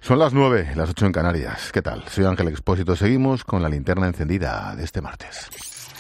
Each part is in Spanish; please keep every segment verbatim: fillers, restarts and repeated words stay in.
Son las nueve, las ocho en Canarias. ¿Qué tal? Soy Ángel Expósito. Seguimos con la linterna encendida de este martes.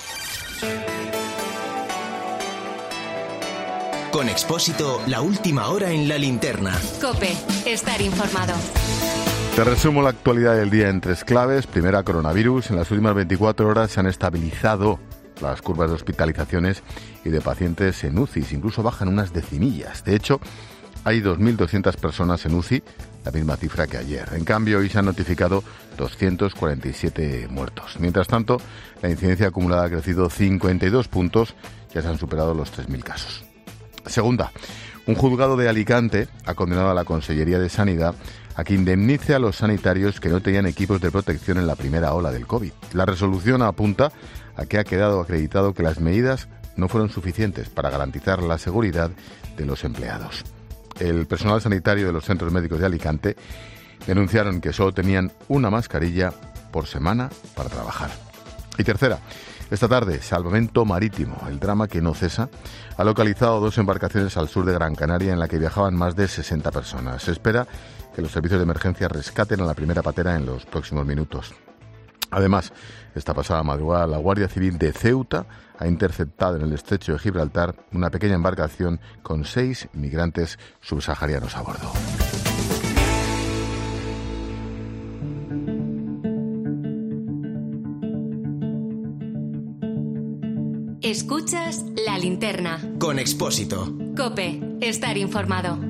Con Expósito, la última hora en la linterna. COPE, estar informado. Te resumo la actualidad del día en tres claves. Primera, coronavirus. En las últimas veinticuatro horas se han estabilizado las curvas de hospitalizaciones y de pacientes en U C I. Incluso bajan unas decimillas. De hecho, hay dos mil doscientas personas en U C I, la misma cifra que ayer. En cambio, hoy se han notificado doscientos cuarenta y siete muertos. Mientras tanto, la incidencia acumulada ha crecido cincuenta y dos puntos, ya se han superado los tres mil casos. Segunda, un juzgado de Alicante ha condenado a la Consellería de Sanidad a que indemnice a los sanitarios que no tenían equipos de protección en la primera ola del COVID. La resolución apunta a que ha quedado acreditado que las medidas no fueron suficientes para garantizar la seguridad de los empleados. El personal sanitario de los centros médicos de Alicante denunciaron que solo tenían una mascarilla por semana para trabajar. Y tercera, esta tarde, Salvamento Marítimo, el drama que no cesa, ha localizado dos embarcaciones al sur de Gran Canaria en la que viajaban más de sesenta personas. Se espera que los servicios de emergencia rescaten a la primera patera en los próximos minutos. Además, esta pasada madrugada, la Guardia Civil de Ceuta ha interceptado en el estrecho de Gibraltar una pequeña embarcación con seis migrantes subsaharianos a bordo. Escuchas La Linterna. Con Expósito. COPE, estar informado.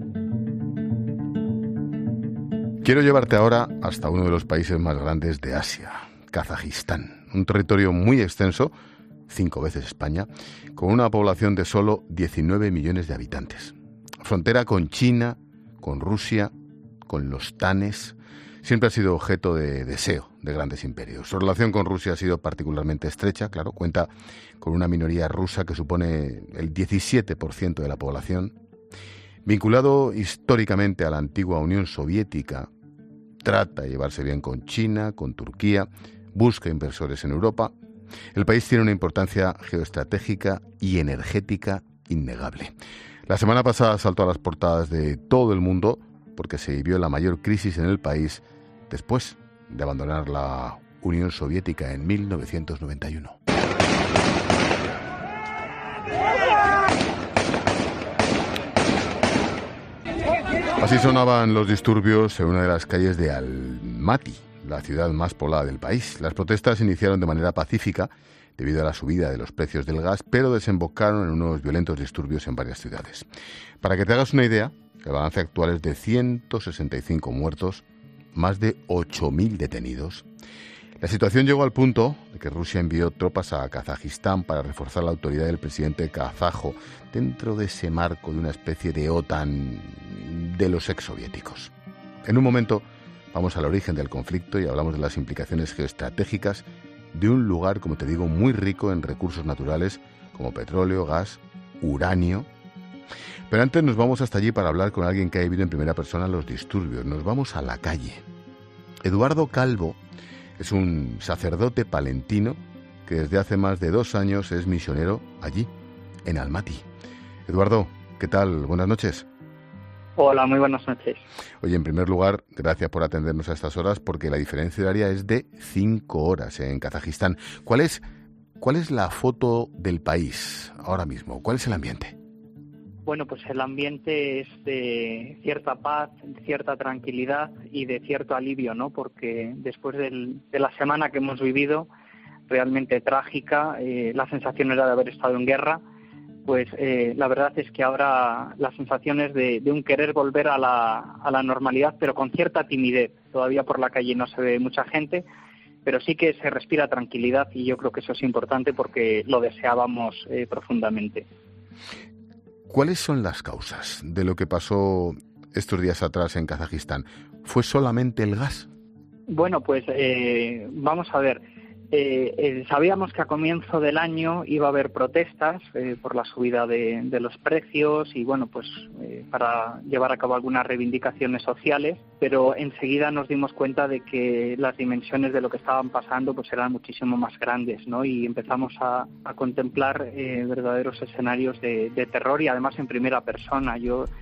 Quiero llevarte ahora hasta uno de los países más grandes de Asia, Kazajistán. Un territorio muy extenso, cinco veces España, con una población de solo diecinueve millones de habitantes. Frontera con China, con Rusia, con los tanes. Siempre ha sido objeto de deseo de grandes imperios. Su relación con Rusia ha sido particularmente estrecha, claro, cuenta con una minoría rusa que supone el diecisiete por ciento de la población. Vinculado históricamente a la antigua Unión Soviética, trata de llevarse bien con China, con Turquía, busca inversores en Europa. El país tiene una importancia geoestratégica y energética innegable. La semana pasada saltó a las portadas de todo el mundo porque se vivió la mayor crisis en el país después de abandonar la Unión Soviética en mil novecientos noventa y uno. Así sonaban los disturbios en una de las calles de Almaty, la ciudad más poblada del país. Las protestas iniciaron de manera pacífica debido a la subida de los precios del gas, pero desembocaron en unos violentos disturbios en varias ciudades. Para que te hagas una idea, el balance actual es de ciento sesenta y cinco muertos, más de ocho mil detenidos. La situación llegó al punto de que Rusia envió tropas a Kazajistán para reforzar la autoridad del presidente kazajo dentro de ese marco de una especie de OTAN de los exsoviéticos. En un momento vamos al origen del conflicto y hablamos de las implicaciones geoestratégicas de un lugar, como te digo, muy rico en recursos naturales como petróleo, gas, uranio. Pero antes nos vamos hasta allí para hablar con alguien que ha vivido en primera persona los disturbios. Nos vamos a la calle. Eduardo Calvo es un sacerdote palentino que desde hace más de dos años es misionero allí, en Almaty. Eduardo, ¿qué tal? Buenas noches. Hola, muy buenas noches. Oye, en primer lugar, gracias por atendernos a estas horas, porque la diferencia horaria es de cinco horas en Kazajistán. ¿Cuál es, cuál es la foto del país ahora mismo? ¿Cuál es el ambiente? Bueno, pues el ambiente es de cierta paz, cierta tranquilidad y de cierto alivio, ¿no? Porque después del, de la semana que hemos vivido, realmente trágica, eh, la sensación era de haber estado en guerra, pues eh, la verdad es que ahora la sensación es de, de un querer volver a la, a la normalidad, pero con cierta timidez. Todavía por la calle no se ve mucha gente, pero sí que se respira tranquilidad y yo creo que eso es importante porque lo deseábamos eh, profundamente. ¿Cuáles son las causas de lo que pasó estos días atrás en Kazajistán? ¿Fue solamente el gas? Bueno, pues eh, vamos a ver. Eh, eh, sabíamos que a comienzo del año iba a haber protestas eh, por la subida de, de los precios y, bueno, pues eh, para llevar a cabo algunas reivindicaciones sociales, pero enseguida nos dimos cuenta de que las dimensiones de lo que estaban pasando pues eran muchísimo más grandes, ¿no? Y empezamos a, a contemplar eh, verdaderos escenarios de, de terror y además en primera persona. Yo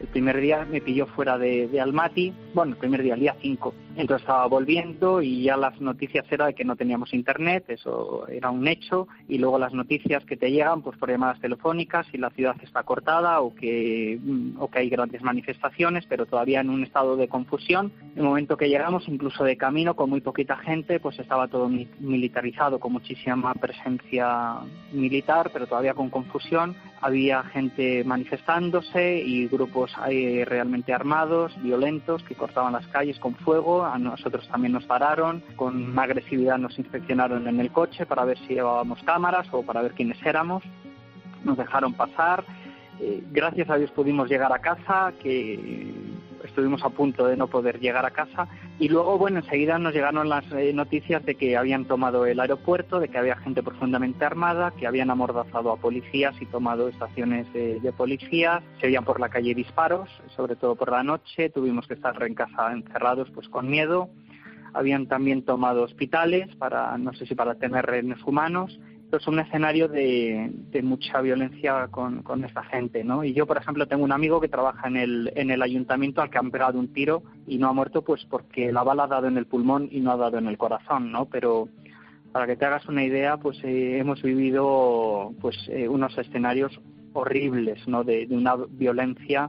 El primer día me pilló fuera de, de Almaty, bueno, el primer día, el día cinco. Entonces estaba volviendo y ya las noticias era de que no teníamos internet, eso era un hecho, y luego las noticias que te llegan pues por llamadas telefónicas y la ciudad está cortada o que, o que hay grandes manifestaciones, pero todavía en un estado de confusión. En el momento que llegamos, incluso de camino, con muy poquita gente, pues estaba todo mi- militarizado, con muchísima presencia militar, pero todavía con confusión. Había gente manifestándose y grupos eh, realmente armados, violentos, que cortaban las calles con fuego. A nosotros también nos pararon, con agresividad nos inspeccionaron en el coche para ver si llevábamos cámaras o para ver quiénes éramos. Nos dejaron pasar. Eh, gracias a Dios pudimos llegar a casa, que estuvimos a punto de no poder llegar a casa. Y luego, bueno, enseguida nos llegaron las eh, noticias de que habían tomado el aeropuerto, de que había gente profundamente armada, que habían amordazado a policías y tomado estaciones de, de policía. Se oían por la calle disparos, sobre todo por la noche. Tuvimos que estar en casa encerrados, pues con miedo. Habían también tomado hospitales para, no sé si para tener rehenes humanos. Es un escenario de, de mucha violencia con, con esta gente, ¿no? Y yo, por ejemplo, tengo un amigo que trabaja en el, en el ayuntamiento al que han pegado un tiro y no ha muerto pues porque la bala ha dado en el pulmón y no ha dado en el corazón, ¿no? Pero para que te hagas una idea, pues eh, hemos vivido pues eh, unos escenarios horribles, ¿no? De, de una violencia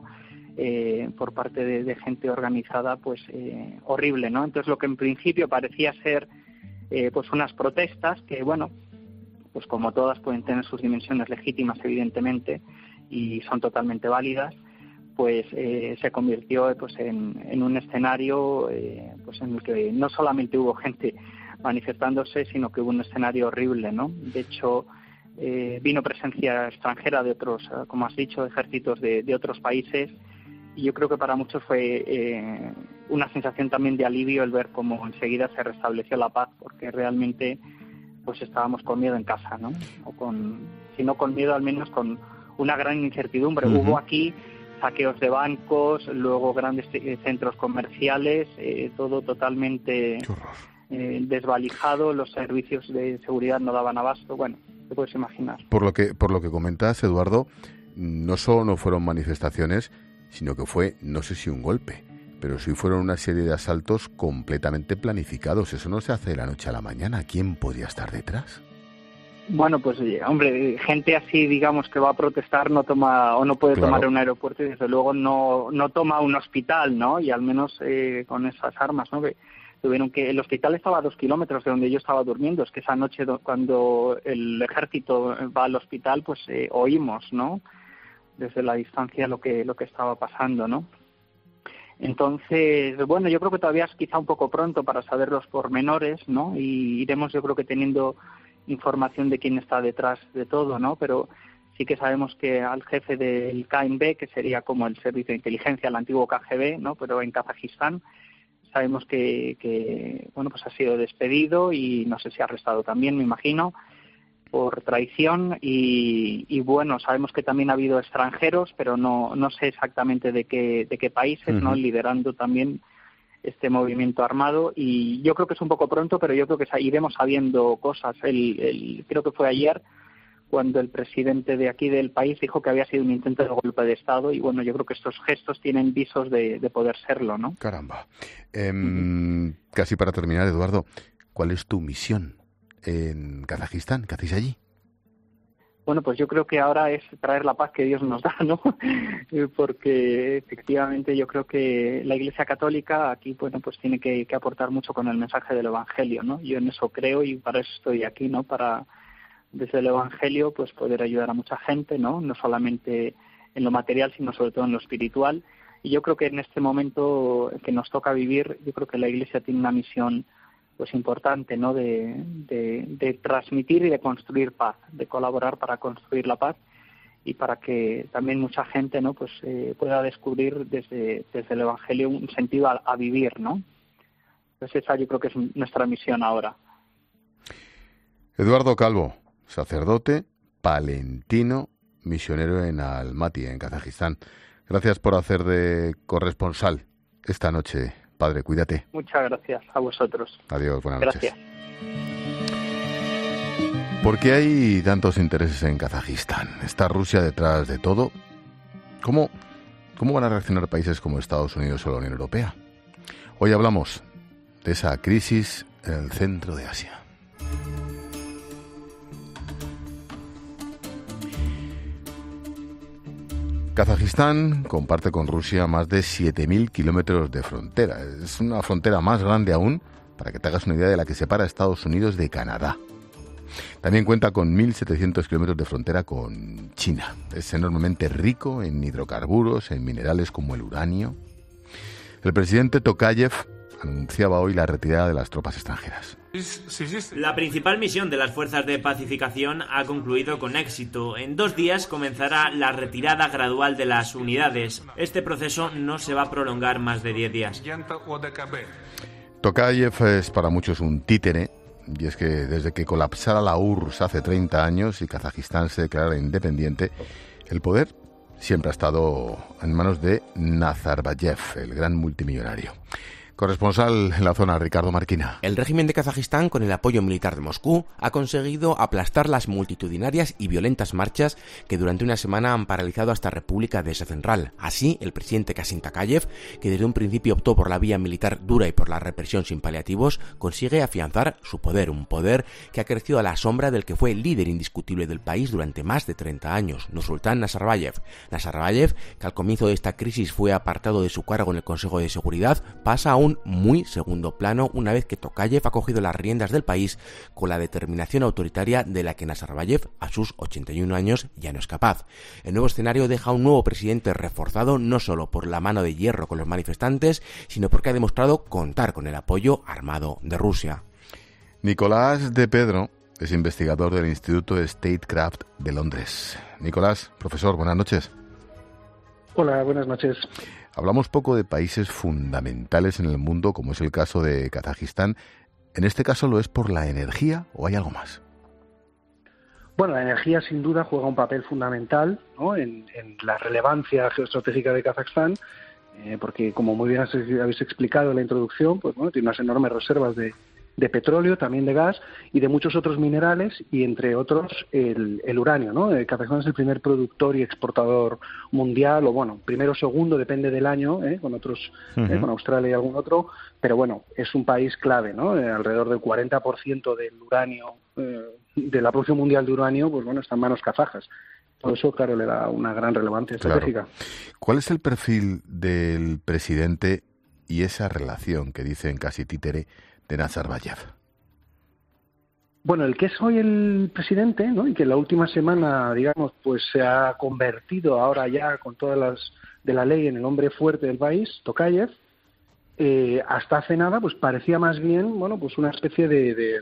eh, por parte de, de gente organizada, pues eh, horrible, ¿no? Entonces lo que en principio parecía ser eh, pues unas protestas que, bueno, pues como todas pueden tener sus dimensiones legítimas, evidentemente, y son totalmente válidas, pues eh, se convirtió pues en, en un escenario eh, pues en el que no solamente hubo gente manifestándose, sino que hubo un escenario horrible, ¿no? De hecho, eh, vino presencia extranjera de otros, como has dicho, ejércitos de, de otros países, y yo creo que para muchos fue eh, una sensación también de alivio el ver cómo enseguida se restableció la paz, porque realmente pues estábamos con miedo en casa, ¿no? O con, si no con miedo, al menos con una gran incertidumbre. Uh-huh. Hubo aquí saqueos de bancos, luego grandes centros comerciales, eh, todo totalmente eh, desvalijado, los servicios de seguridad no daban abasto, bueno, te puedes imaginar. Por lo que, por lo que comentas, Eduardo, no solo no fueron manifestaciones, sino que fue, no sé si un golpe, pero sí fueron una serie de asaltos completamente planificados. Eso no se hace de la noche a la mañana. ¿Quién podía estar detrás? Bueno, pues hombre, gente así, digamos, que va a protestar no toma o no puede claro. tomar un aeropuerto y desde luego no no toma un hospital, ¿no? Y al menos eh, con esas armas, ¿no? Que tuvieron que el hospital estaba a dos kilómetros de donde yo estaba durmiendo. Es que esa noche cuando el ejército va al hospital, pues eh, oímos, ¿no? Desde la distancia lo que lo que estaba pasando, ¿no? Entonces, bueno, yo creo que todavía es quizá un poco pronto para saber los pormenores, ¿no? Y iremos, yo creo que teniendo información de quién está detrás de todo, ¿no? Pero sí que sabemos que al jefe del K M B, que sería como el servicio de inteligencia, el antiguo K G B, ¿no? Pero en Kazajistán, sabemos que, que bueno, pues ha sido despedido y no sé si arrestado también, me imagino, por traición y, y bueno, sabemos que también ha habido extranjeros, pero no no sé exactamente de qué de qué países, uh-huh. ¿no? Liderando también este movimiento armado y yo creo que es un poco pronto, pero yo creo que iremos sabiendo cosas. El, el, creo que fue ayer cuando el presidente de aquí del país dijo que había sido un intento de golpe de Estado y bueno, yo creo que estos gestos tienen visos de, de poder serlo, ¿no? Caramba. Eh, uh-huh. Casi para terminar, Eduardo, ¿cuál es tu misión en Kazajistán? ¿Qué hacéis allí? Bueno, pues yo creo que ahora es traer la paz que Dios nos da, ¿no? Porque efectivamente yo creo que la Iglesia Católica aquí, bueno, pues tiene que, que aportar mucho con el mensaje del Evangelio, ¿no? Yo en eso creo y para eso estoy aquí, ¿no? Para, desde el Evangelio, pues poder ayudar a mucha gente, ¿no? No solamente en lo material, sino sobre todo en lo espiritual. Y yo creo que en este momento que nos toca vivir, yo creo que la Iglesia tiene una misión pues importante, ¿no? De, de, de transmitir y de construir paz, de colaborar para construir la paz y para que también mucha gente, ¿no? Pues eh, pueda descubrir desde, desde el Evangelio un sentido a, a vivir, ¿no? Entonces esa yo creo que es nuestra misión ahora. Eduardo Calvo, sacerdote, palentino, misionero en Almaty, en Kazajistán. Gracias por hacer de corresponsal esta noche. Padre, cuídate. Muchas gracias a vosotros. Adiós, buenas gracias. noches. ¿Por qué hay tantos intereses en Kazajistán? ¿Está Rusia detrás de todo? ¿Cómo ¿Cómo van a reaccionar países como Estados Unidos o la Unión Europea? Hoy hablamos de esa crisis en el centro de Asia. Kazajistán comparte con Rusia más de siete mil kilómetros de frontera. Es una frontera más grande aún, para que te hagas una idea, de la que separa a Estados Unidos de Canadá. También cuenta con mil setecientos kilómetros de frontera con China. Es enormemente rico en hidrocarburos, en minerales como el uranio. El presidente Tokayev anunciaba hoy la retirada de las tropas extranjeras. La principal misión de las fuerzas de pacificación ha concluido con éxito. En dos días comenzará la retirada gradual de las unidades. Este proceso no se va a prolongar más de diez días. Tokayev es para muchos un títere, y es que desde que colapsara la U R S S hace treinta años y Kazajistán se declarara independiente, el poder siempre ha estado en manos de Nazarbayev, el gran multimillonario. Corresponsal en la zona, Ricardo Marquina. El régimen de Kazajistán, con el apoyo militar de Moscú, ha conseguido aplastar las multitudinarias y violentas marchas que durante una semana han paralizado a esta república de Asia Central. Así, el presidente Kasym Tokayev, que desde un principio optó por la vía militar dura y por la represión sin paliativos, consigue afianzar su poder, un poder que ha crecido a la sombra del que fue el líder indiscutible del país durante más de treinta años, Nursultán Nazarbayev. Nazarbayev, que al comienzo de esta crisis fue apartado de su cargo en el Consejo de Seguridad, pasa a un muy segundo plano una vez que Tokayev ha cogido las riendas del país con la determinación autoritaria de la que Nazarbayev, a sus ochenta y un años, ya no es capaz. El nuevo escenario deja a un nuevo presidente reforzado no solo por la mano de hierro con los manifestantes, sino porque ha demostrado contar con el apoyo armado de Rusia. Nicolás de Pedro es investigador del Instituto Statecraft de Londres. Nicolás, profesor, buenas noches. Hola, buenas noches. Hablamos poco de países fundamentales en el mundo, como es el caso de Kazajistán. ¿En este caso lo es por la energía o hay algo más? Bueno, la energía sin duda juega un papel fundamental, ¿no?, en, en la relevancia geoestratégica de Kazajstán, eh, porque como muy bien habéis explicado en la introducción, pues bueno, tiene unas enormes reservas de, de petróleo, también de gas y de muchos otros minerales, y entre otros el, el uranio, ¿no? Eh, Kazajstán es el primer productor y exportador mundial, o bueno, primero o segundo, depende del año, ¿eh? con otros, uh-huh. eh, con Australia y algún otro, pero bueno, es un país clave, ¿no? Eh, alrededor del cuarenta por ciento del uranio, eh, de la producción mundial de uranio, pues bueno, está en manos kazajas. Por eso, claro, le da una gran relevancia estratégica. Claro. ¿Cuál es el perfil del presidente y esa relación que dicen casi títere de Nazarbayev? Bueno, el que es hoy el presidente, ¿no?, y que en la última semana, digamos, pues se ha convertido ahora ya con todas las de la ley en el hombre fuerte del país, Tokayev, eh, hasta hace nada, pues parecía más bien, bueno, pues una especie de, de, de, de,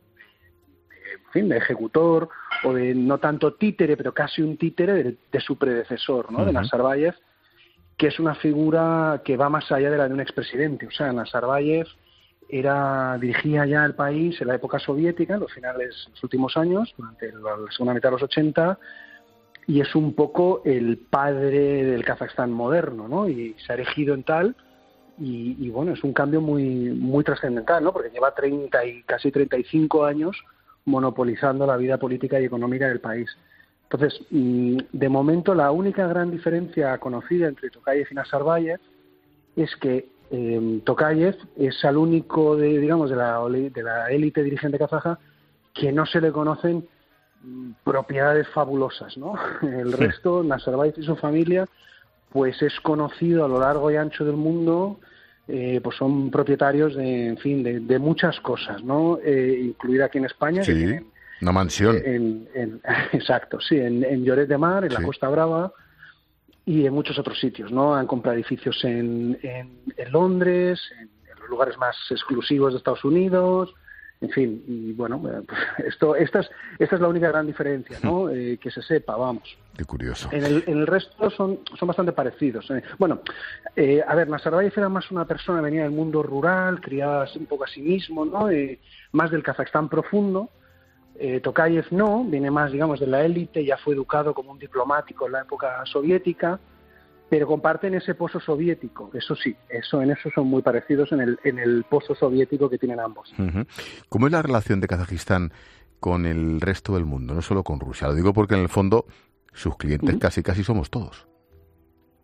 en fin, de ejecutor o de no tanto títere, pero casi un títere de, de su predecesor, ¿no?, uh-huh. de Nazarbayev, que es una figura que va más allá de la de un expresidente. O sea, Nazarbayev era dirigía ya el país en la época soviética, en los finales, los últimos años, durante la segunda mitad de los ochenta, y es un poco el padre del Kazajstán moderno, ¿no? Y se ha erigido en tal, y, y bueno, es un cambio muy muy trascendental, ¿no? Porque lleva treinta y casi treinta y cinco años monopolizando la vida política y económica del país. Entonces, de momento, la única gran diferencia conocida entre Tokayev y Nazarbayev es que eh, Tokayev es el único, de, digamos, de la de la élite dirigente kazaja que no se le conocen propiedades fabulosas, ¿no? El sí. resto, Nazarbayev y su familia, pues es conocido a lo largo y ancho del mundo, eh, pues son propietarios de, en fin, de, de muchas cosas, ¿no? Eh, incluida aquí en España. Sí. Que tienen, Una mansión. En, en, exacto, sí, en, en Lloret de Mar, en sí. la Costa Brava y en muchos otros sitios, ¿no? Han comprado edificios en, en, en Londres, en, en los lugares más exclusivos de Estados Unidos, en fin, y bueno, esto, esta es, esta es la única gran diferencia, ¿no? Eh, que se sepa, vamos. Qué curioso. En el, en el resto son, son bastante parecidos. ¿eh? Bueno, eh, a ver, Nazarbayev era más una persona, venía del mundo rural, criada un poco a sí mismo, ¿no? Eh, más del Kazajstán profundo. Eh, Tokayev no, viene más, digamos, de la élite, ya fue educado como un diplomático en la época soviética, pero comparten ese pozo soviético, eso sí, eso en eso son muy parecidos en el, en el pozo soviético que tienen ambos. Uh-huh. ¿Cómo es la relación de Kazajistán con el resto del mundo, no solo con Rusia? Lo digo porque en el fondo sus clientes uh-huh. casi casi somos todos.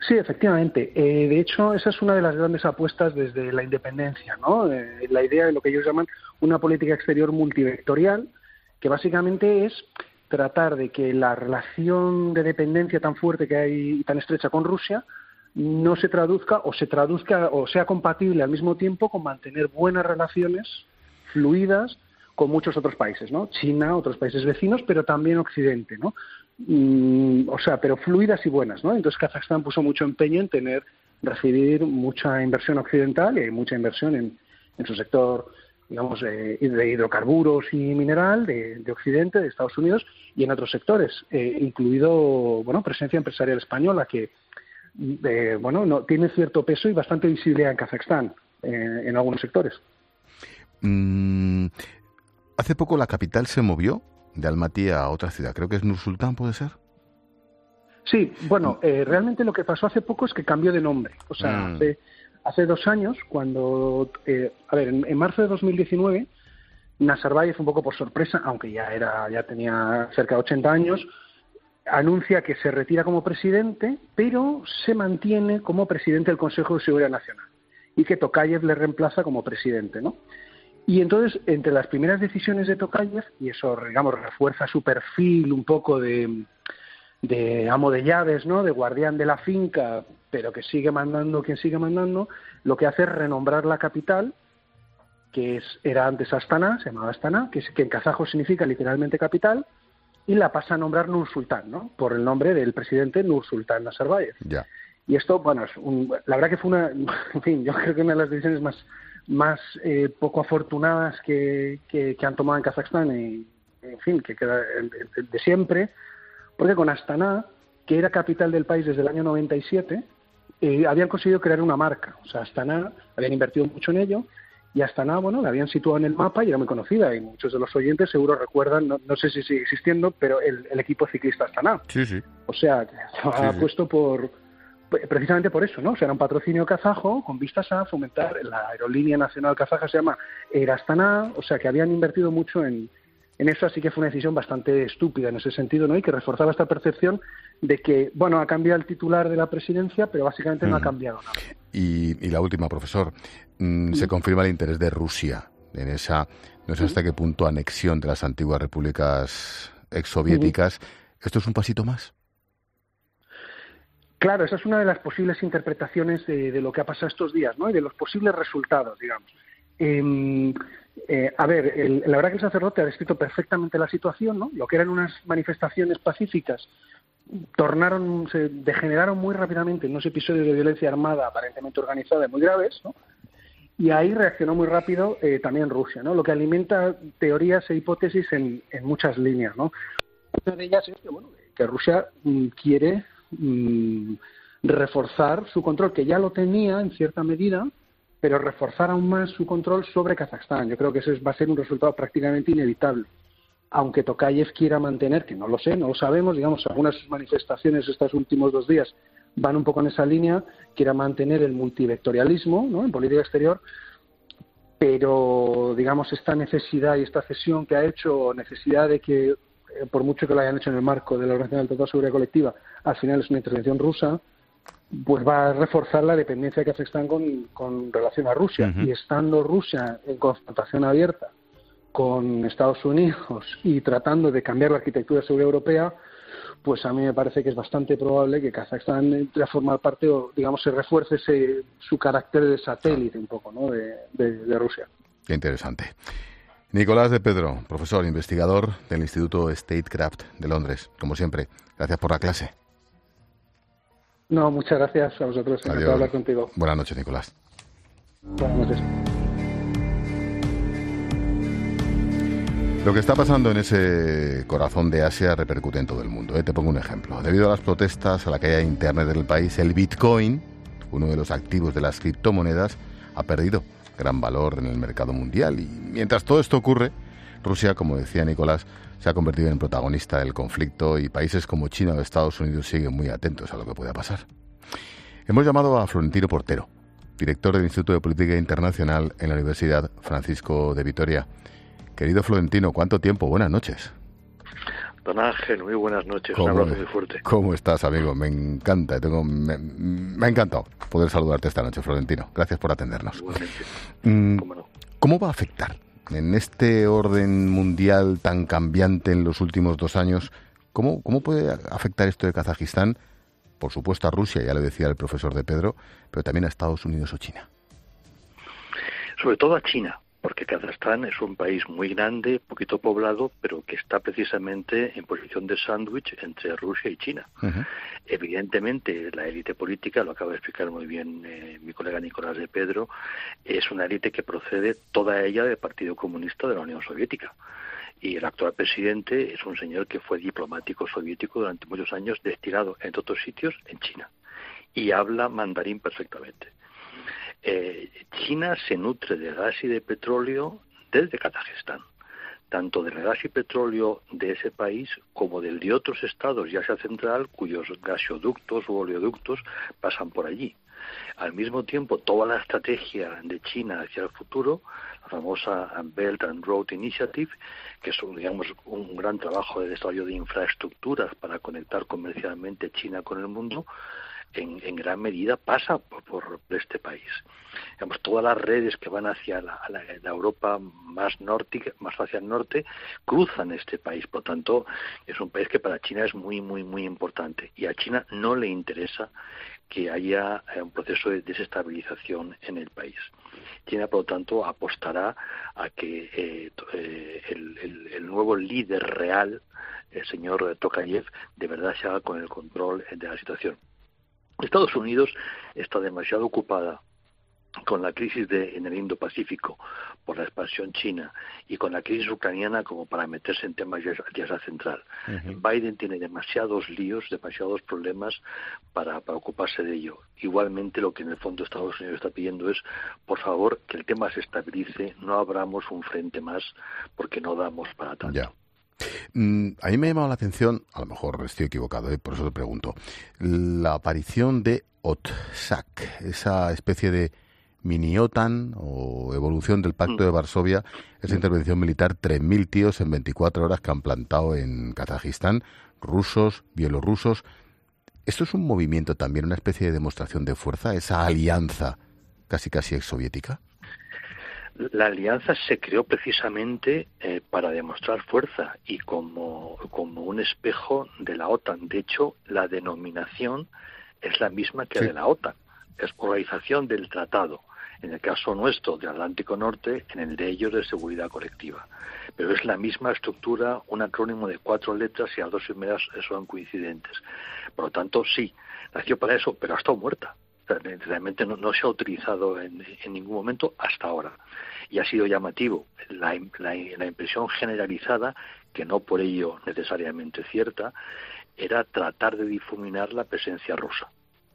Sí, efectivamente. Eh, de hecho, esa es una de las grandes apuestas desde la independencia, ¿no? Eh, la idea de lo que ellos llaman una política exterior multivectorial, que básicamente es tratar de que la relación de dependencia tan fuerte que hay y tan estrecha con Rusia no se traduzca o se traduzca o sea compatible al mismo tiempo con mantener buenas relaciones fluidas con muchos otros países, ¿no? China, otros países vecinos, pero también Occidente, ¿no? Mm, o sea, pero fluidas y buenas, ¿no? Entonces Kazajstán puso mucho empeño en tener, recibir mucha inversión occidental y hay mucha inversión en, en su sector, digamos, eh, de hidrocarburos y mineral de, de Occidente, de Estados Unidos y en otros sectores, eh, incluido, bueno, presencia empresarial española que, eh, bueno, no, tiene cierto peso y bastante visibilidad en Kazajstán, eh, en algunos sectores. Mm, hace poco la capital se movió de Almaty a otra ciudad, creo que es Nur-Sultán, ¿puede ser? Sí, bueno, eh, realmente lo que pasó hace poco es que cambió de nombre. O sea, mm. hace, hace dos años, cuando, eh, a ver, en, en marzo de dos mil diecinueve, Nazarbayev, un poco por sorpresa, aunque ya era, ya tenía cerca de ochenta años, anuncia que se retira como presidente, pero se mantiene como presidente del Consejo de Seguridad Nacional y que Tokayev le reemplaza como presidente, ¿no? Y entonces, entre las primeras decisiones de Tokayev, y eso, digamos, refuerza su perfil un poco de, de amo de llaves, ¿no?, de guardián de la finca, pero que sigue mandando quien sigue mandando, lo que hace es renombrar la capital, que es, era antes Astana, se llamaba Astana, que, es, que en kazajo significa literalmente capital, y la pasa a nombrar Nur-Sultán, ¿no?, por el nombre del presidente Nur-Sultán Nazarbayev. Ya. Y esto, bueno, es un, la verdad que fue una, en fin, yo creo que una de las decisiones más más eh, poco afortunadas que, que, que han tomado en Kazajstán y, en fin, que queda de siempre, porque con Astana, que era capital del país desde el año noventa y siete, eh, habían conseguido crear una marca. O sea, Astana, habían invertido mucho en ello, y Astana, bueno, la habían situado en el mapa y era muy conocida, y muchos de los oyentes seguro recuerdan, no, no sé si sigue existiendo, pero el, el equipo ciclista Astana. Sí, sí. O sea, estaba sí, sí. puesto por... precisamente por eso, ¿no? O sea, era un patrocinio kazajo con vistas a fomentar la aerolínea nacional kazaja, se llama Air Astana, o sea, que habían invertido mucho en, en eso, así que fue una decisión bastante estúpida en ese sentido, ¿no? Y que reforzaba esta percepción de que, bueno, ha cambiado el titular de la presidencia, pero básicamente mm. no ha cambiado nada. Y, y la última, profesor, mm, mm. se confirma el interés de Rusia en esa, no sé hasta mm. qué punto, anexión de las antiguas repúblicas exsoviéticas. Mm. ¿Esto es un pasito más? Claro, esa es una de las posibles interpretaciones de, de lo que ha pasado estos días, ¿no? Y de los posibles resultados, digamos. Eh, eh, a ver, el, la verdad que el sacerdote ha descrito perfectamente la situación, ¿no? Lo que eran unas manifestaciones pacíficas tornaron, se degeneraron muy rápidamente en unos episodios de violencia armada aparentemente organizada y muy graves, ¿no? Y ahí reaccionó muy rápido eh, también Rusia, ¿no? Lo que alimenta teorías e hipótesis en, en muchas líneas, ¿no? Una de ellas es que, bueno, que Rusia mm, quiere reforzar su control, que ya lo tenía en cierta medida, pero reforzar aún más su control sobre Kazajstán. Yo creo que ese va a ser un resultado prácticamente inevitable. Aunque Tokayev quiera mantener, que no lo sé, no lo sabemos, digamos, algunas manifestaciones estos últimos dos días van un poco en esa línea, quiera mantener el multivectorialismo, ¿no?, en política exterior, pero, digamos, esta necesidad y esta cesión que ha hecho, necesidad de que, por mucho que lo hayan hecho en el marco de la Organización del Tratado de Seguridad Colectiva, al final es una intervención rusa, pues va a reforzar la dependencia de Kazajstán con, con relación a Rusia. Uh-huh. Y estando Rusia en confrontación abierta con Estados Unidos y tratando de cambiar la arquitectura de seguridad europea, pues a mí me parece que es bastante probable que Kazajstán entre a formar parte, o digamos, se refuerce ese, su carácter de satélite un poco, ¿no?, de, de, de Rusia. Qué interesante. Nicolás de Pedro, profesor, investigador del Instituto Statecraft de Londres. Como siempre, gracias por la clase. No, muchas gracias a vosotros. Encantado de hablar contigo. Buenas noches, Nicolás. Buenas noches. Lo que está pasando en ese corazón de Asia repercute en todo el mundo, ¿eh? Te pongo un ejemplo. Debido a las protestas, a la caída de Internet del país, el Bitcoin, uno de los activos de las criptomonedas, ha perdido gran valor en el mercado mundial. Y mientras todo esto ocurre, Rusia, como decía Nicolás, se ha convertido en protagonista del conflicto y países como China o Estados Unidos siguen muy atentos a lo que pueda pasar. Hemos llamado a Florentino Portero, director del Instituto de Política Internacional en la Universidad Francisco de Vitoria. Querido Florentino, ¿cuánto tiempo? Buenas noches. Don Ángel, muy buenas noches, un abrazo muy fuerte. ¿Cómo estás, amigo? Me encanta, tengo, me, me ha encantado poder saludarte esta noche, Florentino. Gracias por atendernos. Igualmente. Mm, ¿Cómo no? ¿Cómo va a afectar en este orden mundial tan cambiante en los últimos dos años? ¿Cómo, cómo puede afectar esto de Kazajistán? Por supuesto a Rusia, ya le decía el profesor de Pedro, pero también a Estados Unidos o China. Sobre todo a China, porque Kazajstán es un país muy grande, poquito poblado, pero que está precisamente en posición de sándwich entre Rusia y China. Uh-huh. Evidentemente, la élite política, lo acaba de explicar muy bien eh, mi colega Nicolás de Pedro, es una élite que procede toda ella del Partido Comunista de la Unión Soviética. Y el actual presidente es un señor que fue diplomático soviético durante muchos años, destinado, entre otros sitios, en China. Y habla mandarín perfectamente. Eh, China se nutre de gas y de petróleo desde Kazajistán, tanto del gas y petróleo de ese país como del de otros estados de Asia Central cuyos gasoductos u oleoductos pasan por allí. Al mismo tiempo, toda la estrategia de China hacia el futuro, la famosa Belt and Road Initiative, que es, digamos, un gran trabajo de desarrollo de infraestructuras para conectar comercialmente China con el mundo, En, en gran medida pasa por, por este país. Digamos, todas las redes que van hacia la, la, la Europa más norte, más hacia el norte, cruzan este país. Por lo tanto, es un país que para China es muy, muy, muy importante. Y a China no le interesa que haya un proceso de desestabilización en el país. China, por lo tanto, apostará a que eh, eh, el, el, el nuevo líder real, el señor Tokayev, de verdad se haga con el control de la situación. Estados Unidos está demasiado ocupada con la crisis de, en el Indo-Pacífico por la expansión china y con la crisis ucraniana como para meterse en temas de Asia Central. Uh-huh. Biden tiene demasiados líos, demasiados problemas para, para ocuparse de ello. Igualmente, lo que en el fondo Estados Unidos está pidiendo es, por favor, que el tema se estabilice, no abramos un frente más porque no damos para tanto. Yeah. Mm, a mí me ha llamado la atención, a lo mejor estoy equivocado, ¿eh? Por eso te pregunto, la aparición de OTSAC, esa especie de mini OTAN o evolución del Pacto de Varsovia, esa intervención militar, tres mil tíos en veinticuatro horas que han plantado en Kazajistán, rusos, bielorrusos. ¿Esto es un movimiento también, una especie de demostración de fuerza, esa alianza casi casi exsoviética? La alianza se creó precisamente eh, para demostrar fuerza y como, como un espejo de la OTAN. De hecho, la denominación es la misma que sí. de la OTAN. Es Organización del Tratado. En el caso nuestro del Atlántico Norte, en el de ellos de Seguridad Colectiva. Pero es la misma estructura, un acrónimo de cuatro letras y las dos primeras son coincidentes. Por lo tanto, sí, nació para eso, pero ha estado muerta. Realmente no, no se ha utilizado en, en ningún momento hasta ahora. Y ha sido llamativo la, la, la impresión generalizada, que no por ello necesariamente cierta, era tratar de difuminar la presencia rusa.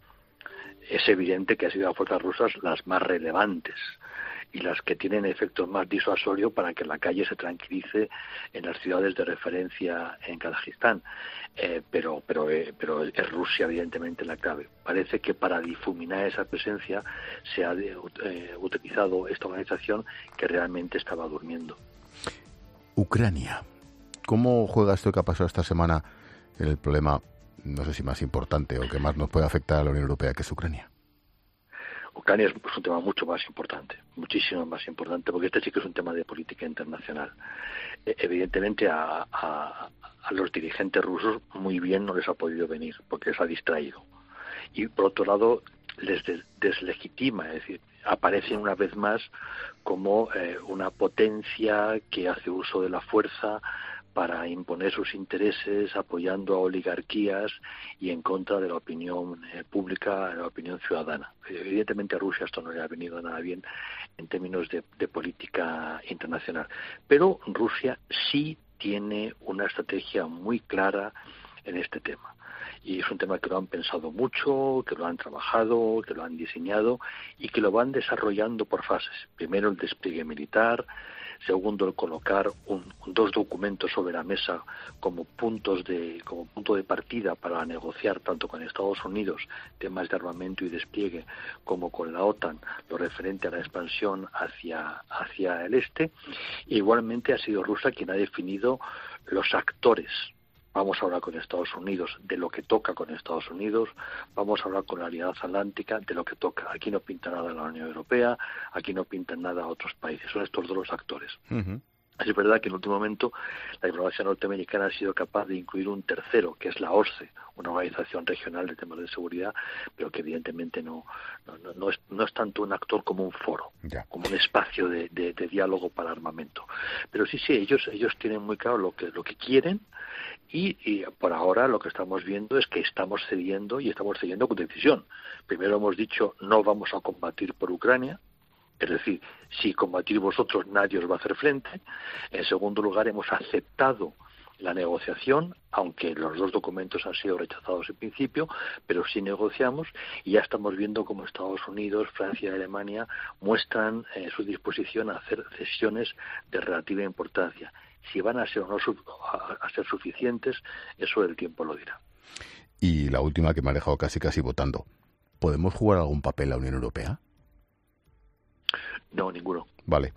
Es evidente que han sido las fuerzas rusas las más relevantes y las que tienen efectos más disuasorios para que la calle se tranquilice en las ciudades de referencia en Kazajistán. Eh, pero pero eh, pero es Rusia evidentemente la clave. Parece que para difuminar esa presencia se ha de, eh, utilizado esta organización que realmente estaba durmiendo. Ucrania. ¿Cómo juega esto que ha pasado esta semana en el problema, no sé si más importante o que más nos puede afectar a la Unión Europea, que es Ucrania? Ucrania es un tema mucho más importante, muchísimo más importante, porque este sí que es un tema de política internacional. Eh, evidentemente a, a, a los dirigentes rusos muy bien no les ha podido venir, porque les ha distraído. Y por otro lado, les des, deslegitima, es decir, aparecen una vez más como eh, una potencia que hace uso de la fuerza para imponer sus intereses, apoyando a oligarquías y en contra de la opinión eh, pública, de la opinión ciudadana. Evidentemente a Rusia esto no le ha venido nada bien en términos de, de política internacional. Pero Rusia sí tiene una estrategia muy clara en este tema. Y es un tema que lo han pensado mucho, que lo han trabajado, que lo han diseñado y que lo van desarrollando por fases. Primero el despliegue militar, segundo el colocar un, dos documentos sobre la mesa como puntos de como punto de partida para negociar tanto con Estados Unidos temas de armamento y despliegue como con la OTAN lo referente a la expansión hacia hacia el este. E igualmente ha sido Rusia quien ha definido los actores Vamos a hablar con Estados Unidos de lo que toca con Estados Unidos, vamos a hablar con la Alianza Atlántica de lo que toca. Aquí no pinta nada la Unión Europea, aquí no pintan nada otros países, son estos dos los actores. Uh-huh. Es verdad que en el último momento la diplomacia norteamericana ha sido capaz de incluir un tercero, que es la O S C E, una organización regional de temas de seguridad, pero que evidentemente no no, no, no, es, no es tanto un actor como un foro, ya. como un espacio de, de, de diálogo para armamento. Pero sí, sí, ellos ellos tienen muy claro lo que lo que quieren y, y por ahora lo que estamos viendo es que estamos cediendo y estamos cediendo con decisión. Primero hemos dicho no vamos a combatir por Ucrania. Es decir, si combatís vosotros, nadie os va a hacer frente. En segundo lugar, hemos aceptado la negociación, aunque los dos documentos han sido rechazados en principio, pero sí negociamos y ya estamos viendo cómo Estados Unidos, Francia y Alemania muestran eh, su disposición a hacer cesiones de relativa importancia. Si van a ser o no a, a ser suficientes, eso el tiempo lo dirá. Y la última, que me ha dejado casi casi votando. ¿Podemos jugar algún papel la Unión Europea? No, ninguno. Vale.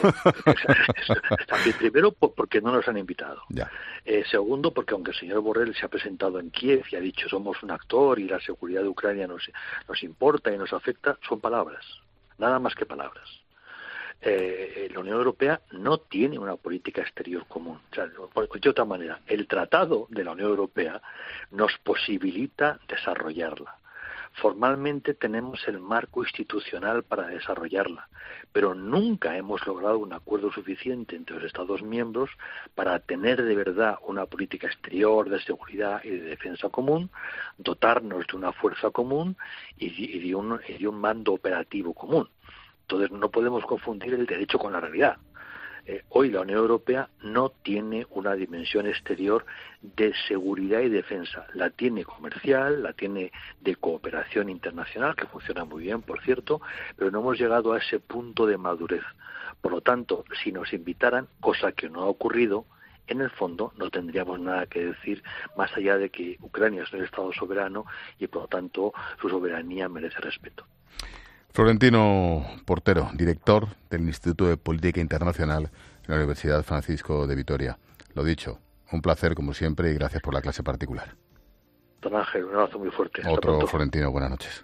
Primero, porque no nos han invitado. Ya. Eh, segundo, porque aunque el señor Borrell se ha presentado en Kiev y ha dicho somos un actor y la seguridad de Ucrania nos, nos importa y nos afecta, son palabras, nada más que palabras. Eh, la Unión Europea no tiene una política exterior común. O sea, de otra manera, el Tratado de la Unión Europea nos posibilita desarrollarla. Formalmente tenemos el marco institucional para desarrollarla, pero nunca hemos logrado un acuerdo suficiente entre los Estados miembros para tener de verdad una política exterior de seguridad y de defensa común, dotarnos de una fuerza común y de un, y de un mando operativo común. Entonces no podemos confundir el derecho con la realidad. Eh, hoy la Unión Europea no tiene una dimensión exterior de seguridad y defensa. La tiene comercial, la tiene de cooperación internacional, que funciona muy bien, por cierto, pero no hemos llegado a ese punto de madurez. Por lo tanto, si nos invitaran, cosa que no ha ocurrido, en el fondo no tendríamos nada que decir más allá de que Ucrania es un Estado soberano y, por lo tanto, su soberanía merece respeto. Florentino Portero, director del Instituto de Política Internacional de la Universidad Francisco de Vitoria. Lo dicho, un placer como siempre y gracias por la clase particular. Don Ángel, un abrazo muy fuerte. Hasta Otro pronto. Florentino, buenas noches.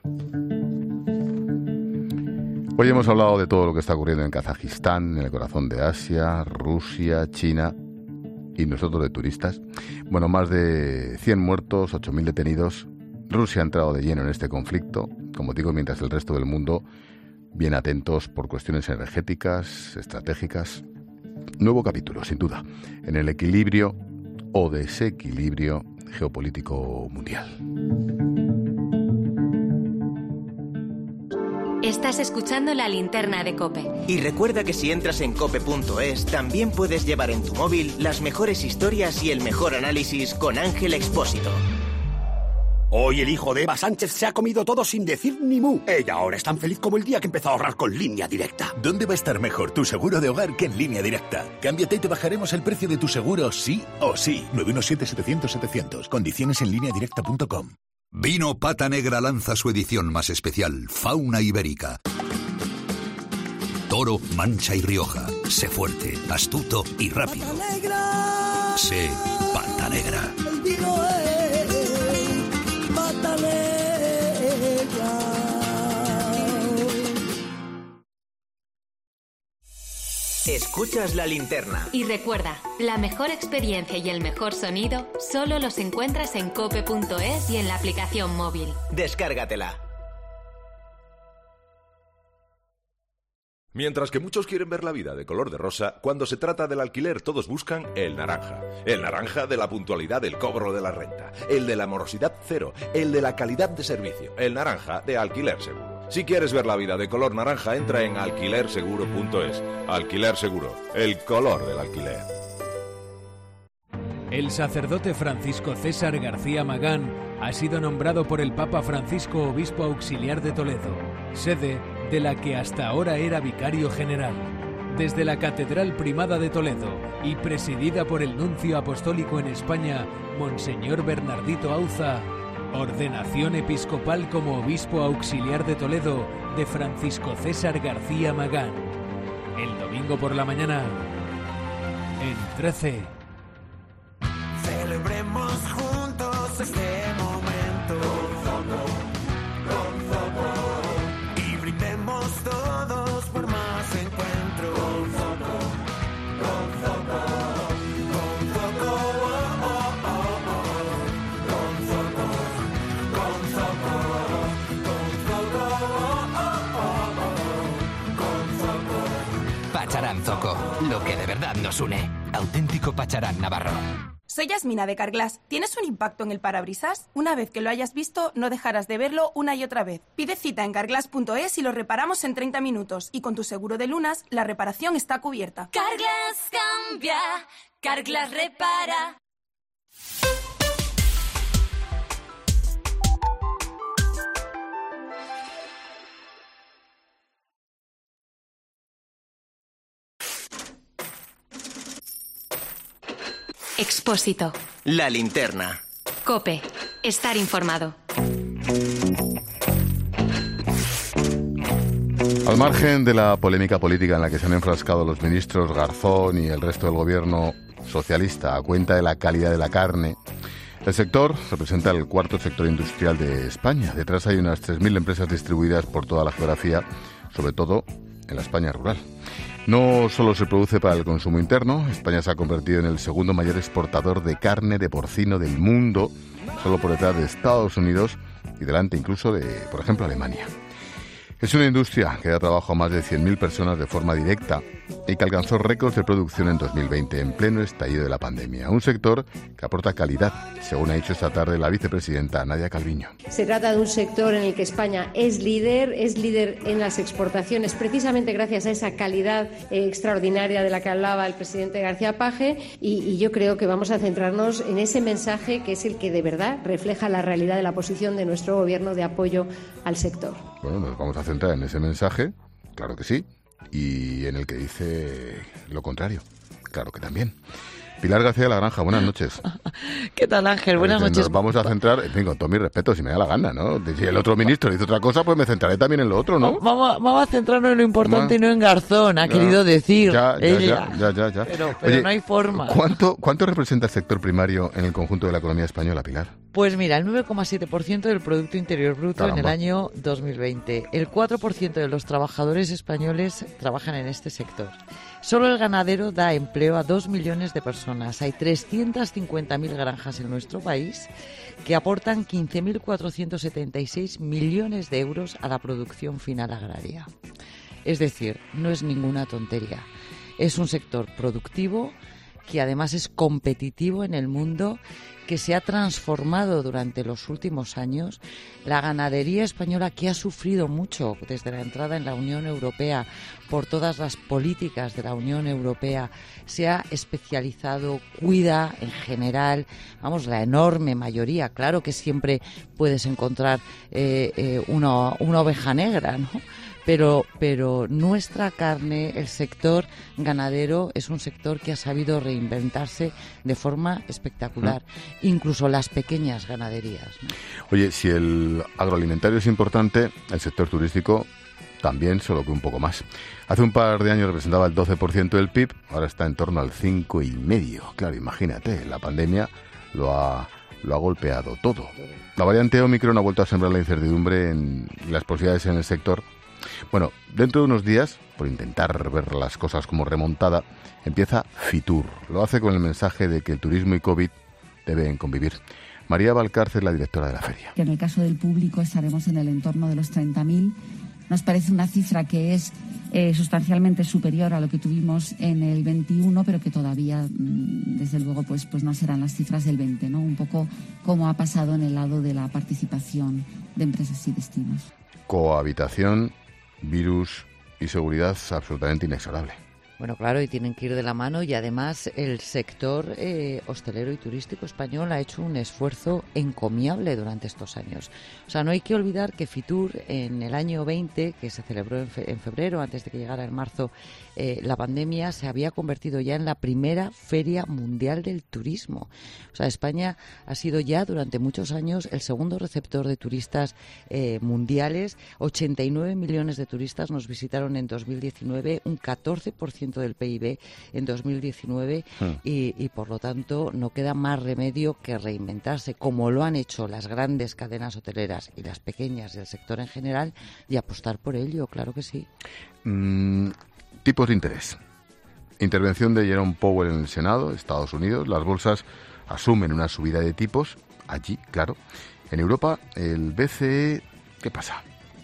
Hoy hemos hablado de todo lo que está ocurriendo en Kazajistán, en el corazón de Asia, Rusia, China y nosotros de turistas. Bueno, más de cien muertos, ocho mil detenidos. Rusia ha entrado de lleno en este conflicto, como digo, mientras el resto del mundo viene atentos por cuestiones energéticas, estratégicas. Nuevo capítulo, sin duda, en el equilibrio o desequilibrio geopolítico mundial. Estás escuchando La Linterna de COPE. Y recuerda que si entras en cope punto es, también puedes llevar en tu móvil las mejores historias y el mejor análisis con Ángel Expósito. Hoy el hijo de Eva Sánchez se ha comido todo sin decir ni mu. Ella ahora es tan feliz como el día que empezó a ahorrar con Línea Directa. ¿Dónde va a estar mejor tu seguro de hogar que en Línea Directa? Cámbiate y te bajaremos el precio de tu seguro sí o sí. nueve uno siete, setecientos, setecientos. Condiciones en línea directa punto com. Vino Pata Negra lanza su edición más especial, Fauna Ibérica. Toro, Mancha y Rioja. Sé fuerte, astuto y rápido. Sé Pata Negra. Escuchas La Linterna. Y recuerda, la mejor experiencia y el mejor sonido solo los encuentras en cope punto es y en la aplicación móvil. Descárgatela. Mientras que muchos quieren ver la vida de color de rosa, cuando se trata del alquiler todos buscan el naranja. El naranja de la puntualidad del cobro de la renta, el de la morosidad cero, el de la calidad de servicio, el naranja de Alquiler Seguro. Si quieres ver la vida de color naranja, entra en alquiler seguro punto es. Alquiler Seguro, el color del alquiler. El sacerdote Francisco César García Magán ha sido nombrado por el Papa Francisco obispo auxiliar de Toledo, sede de la que hasta ahora era vicario general. Desde la Catedral Primada de Toledo y presidida por el nuncio apostólico en España, Monseñor Bernardito Auza, ordenación episcopal como obispo auxiliar de Toledo de Francisco César García Magán. El domingo por la mañana, en trece. Celebremos Pacharán Zoco, lo que de verdad nos une. Auténtico Pacharán navarro. Soy Yasmina de Carglass. ¿Tienes un impacto en el parabrisas? Una vez que lo hayas visto, no dejarás de verlo una y otra vez. Pide cita en carglass punto es y lo reparamos en treinta minutos. Y con tu seguro de lunas, la reparación está cubierta. Carglass cambia, Carglass repara. Expósito. La linterna. COPE. Estar informado. Al margen de la polémica política en la que se han enfrascado los ministros Garzón y el resto del gobierno socialista a cuenta de la calidad de la carne, el sector representa el cuarto sector industrial de España. Detrás hay unas tres mil empresas distribuidas por toda la geografía, sobre todo en la España rural. No solo se produce para el consumo interno, España se ha convertido en el segundo mayor exportador de carne de porcino del mundo, solo por detrás de Estados Unidos y delante incluso de, por ejemplo, Alemania. Es una industria que da trabajo a más de cien mil personas de forma directa y que alcanzó récords de producción en dos mil veinte, en pleno estallido de la pandemia. Un sector que aporta calidad, según ha dicho esta tarde la vicepresidenta Nadia Calviño. Se trata de un sector en el que España es líder, es líder en las exportaciones, precisamente gracias a esa calidad eh, extraordinaria de la que hablaba el presidente García Page, y, y yo creo que vamos a centrarnos en ese mensaje que es el que de verdad refleja la realidad de la posición de nuestro gobierno de apoyo al sector. Bueno, nos vamos a centrar en ese mensaje, claro que sí, y en el que dice lo contrario, claro que también. Pilar García de la Granja, buenas noches. ¿Qué tal, Ángel? Buenas Nos noches. vamos a centrar, en fin, con todo mi respeto, si me da la gana, ¿no? Si el otro ministro dice otra cosa, pues me centraré también en lo otro, ¿no? Vamos, vamos a centrarnos en lo importante Ma- y no en Garzón, ha Ya, querido decir ya, ya, ella. ya, ya, ya, ya. Pero, pero Oye, no hay forma. ¿cuánto, ¿Cuánto representa el sector primario en el conjunto de la economía española, Pilar? Pues mira, el nueve coma siete por ciento del Producto Interior Bruto en el Caramba. año dos mil veinte. El cuatro por ciento de los trabajadores españoles trabajan en este sector. Solo el ganadero da empleo a dos millones de personas. Hay trescientas cincuenta mil granjas en nuestro país que aportan quince mil cuatrocientos setenta y seis millones de euros a la producción final agraria. Es decir, no es ninguna tontería. Es un sector productivo que además es competitivo en el mundo, que se ha transformado durante los últimos años. La ganadería española, que ha sufrido mucho desde la entrada en la Unión Europea por todas las políticas de la Unión Europea, se ha especializado, cuida en general, vamos, la enorme mayoría. Claro que siempre puedes encontrar eh, eh, una, una oveja negra, ¿no? Pero, pero nuestra carne, el sector ganadero, es un sector que ha sabido reinventarse de forma espectacular, mm. incluso las pequeñas ganaderías, ¿no? Oye, si el agroalimentario es importante, el sector turístico también, solo que un poco más. Hace un par de años representaba el doce por ciento del P I B, ahora está en torno al cinco y medio. Claro, imagínate, la pandemia lo ha, lo ha golpeado todo. La variante Omicron ha vuelto a sembrar la incertidumbre en las posibilidades en el sector. Bueno, dentro de unos días, por intentar ver las cosas como remontada, empieza Fitur. Lo hace con el mensaje de que el turismo y COVID deben convivir. María Valcárcel, la directora de la feria. En el caso del público estaremos en el entorno de los treinta mil. Nos parece una cifra que es eh, sustancialmente superior a lo que tuvimos en el veintiuno, pero que todavía, desde luego, pues, pues no serán las cifras del veinte, ¿no? Un poco como ha pasado en el lado de la participación de empresas y destinos. Cohabitación, virus y seguridad absolutamente inexorable. Bueno, claro, y tienen que ir de la mano, y además el sector eh, hostelero y turístico español ha hecho un esfuerzo encomiable durante estos años. O sea, no hay que olvidar que Fitur en el año veinte, que se celebró en, fe- en febrero, antes de que llegara en marzo eh, la pandemia, se había convertido ya en la primera feria mundial del turismo. O sea, España ha sido ya durante muchos años el segundo receptor de turistas eh, mundiales. ochenta y nueve millones de turistas nos visitaron en dos mil diecinueve, un catorce por ciento del P I B en dos mil diecinueve, mm. y, y por lo tanto no queda más remedio que reinventarse, como lo han hecho las grandes cadenas hoteleras y las pequeñas del sector en general, y apostar por ello, claro que sí. Mm, tipos de interés. Intervención de Jerome Powell en el Senado, Estados Unidos. Las bolsas asumen una subida de tipos, allí, claro. En Europa, el B C E, ¿qué pasa?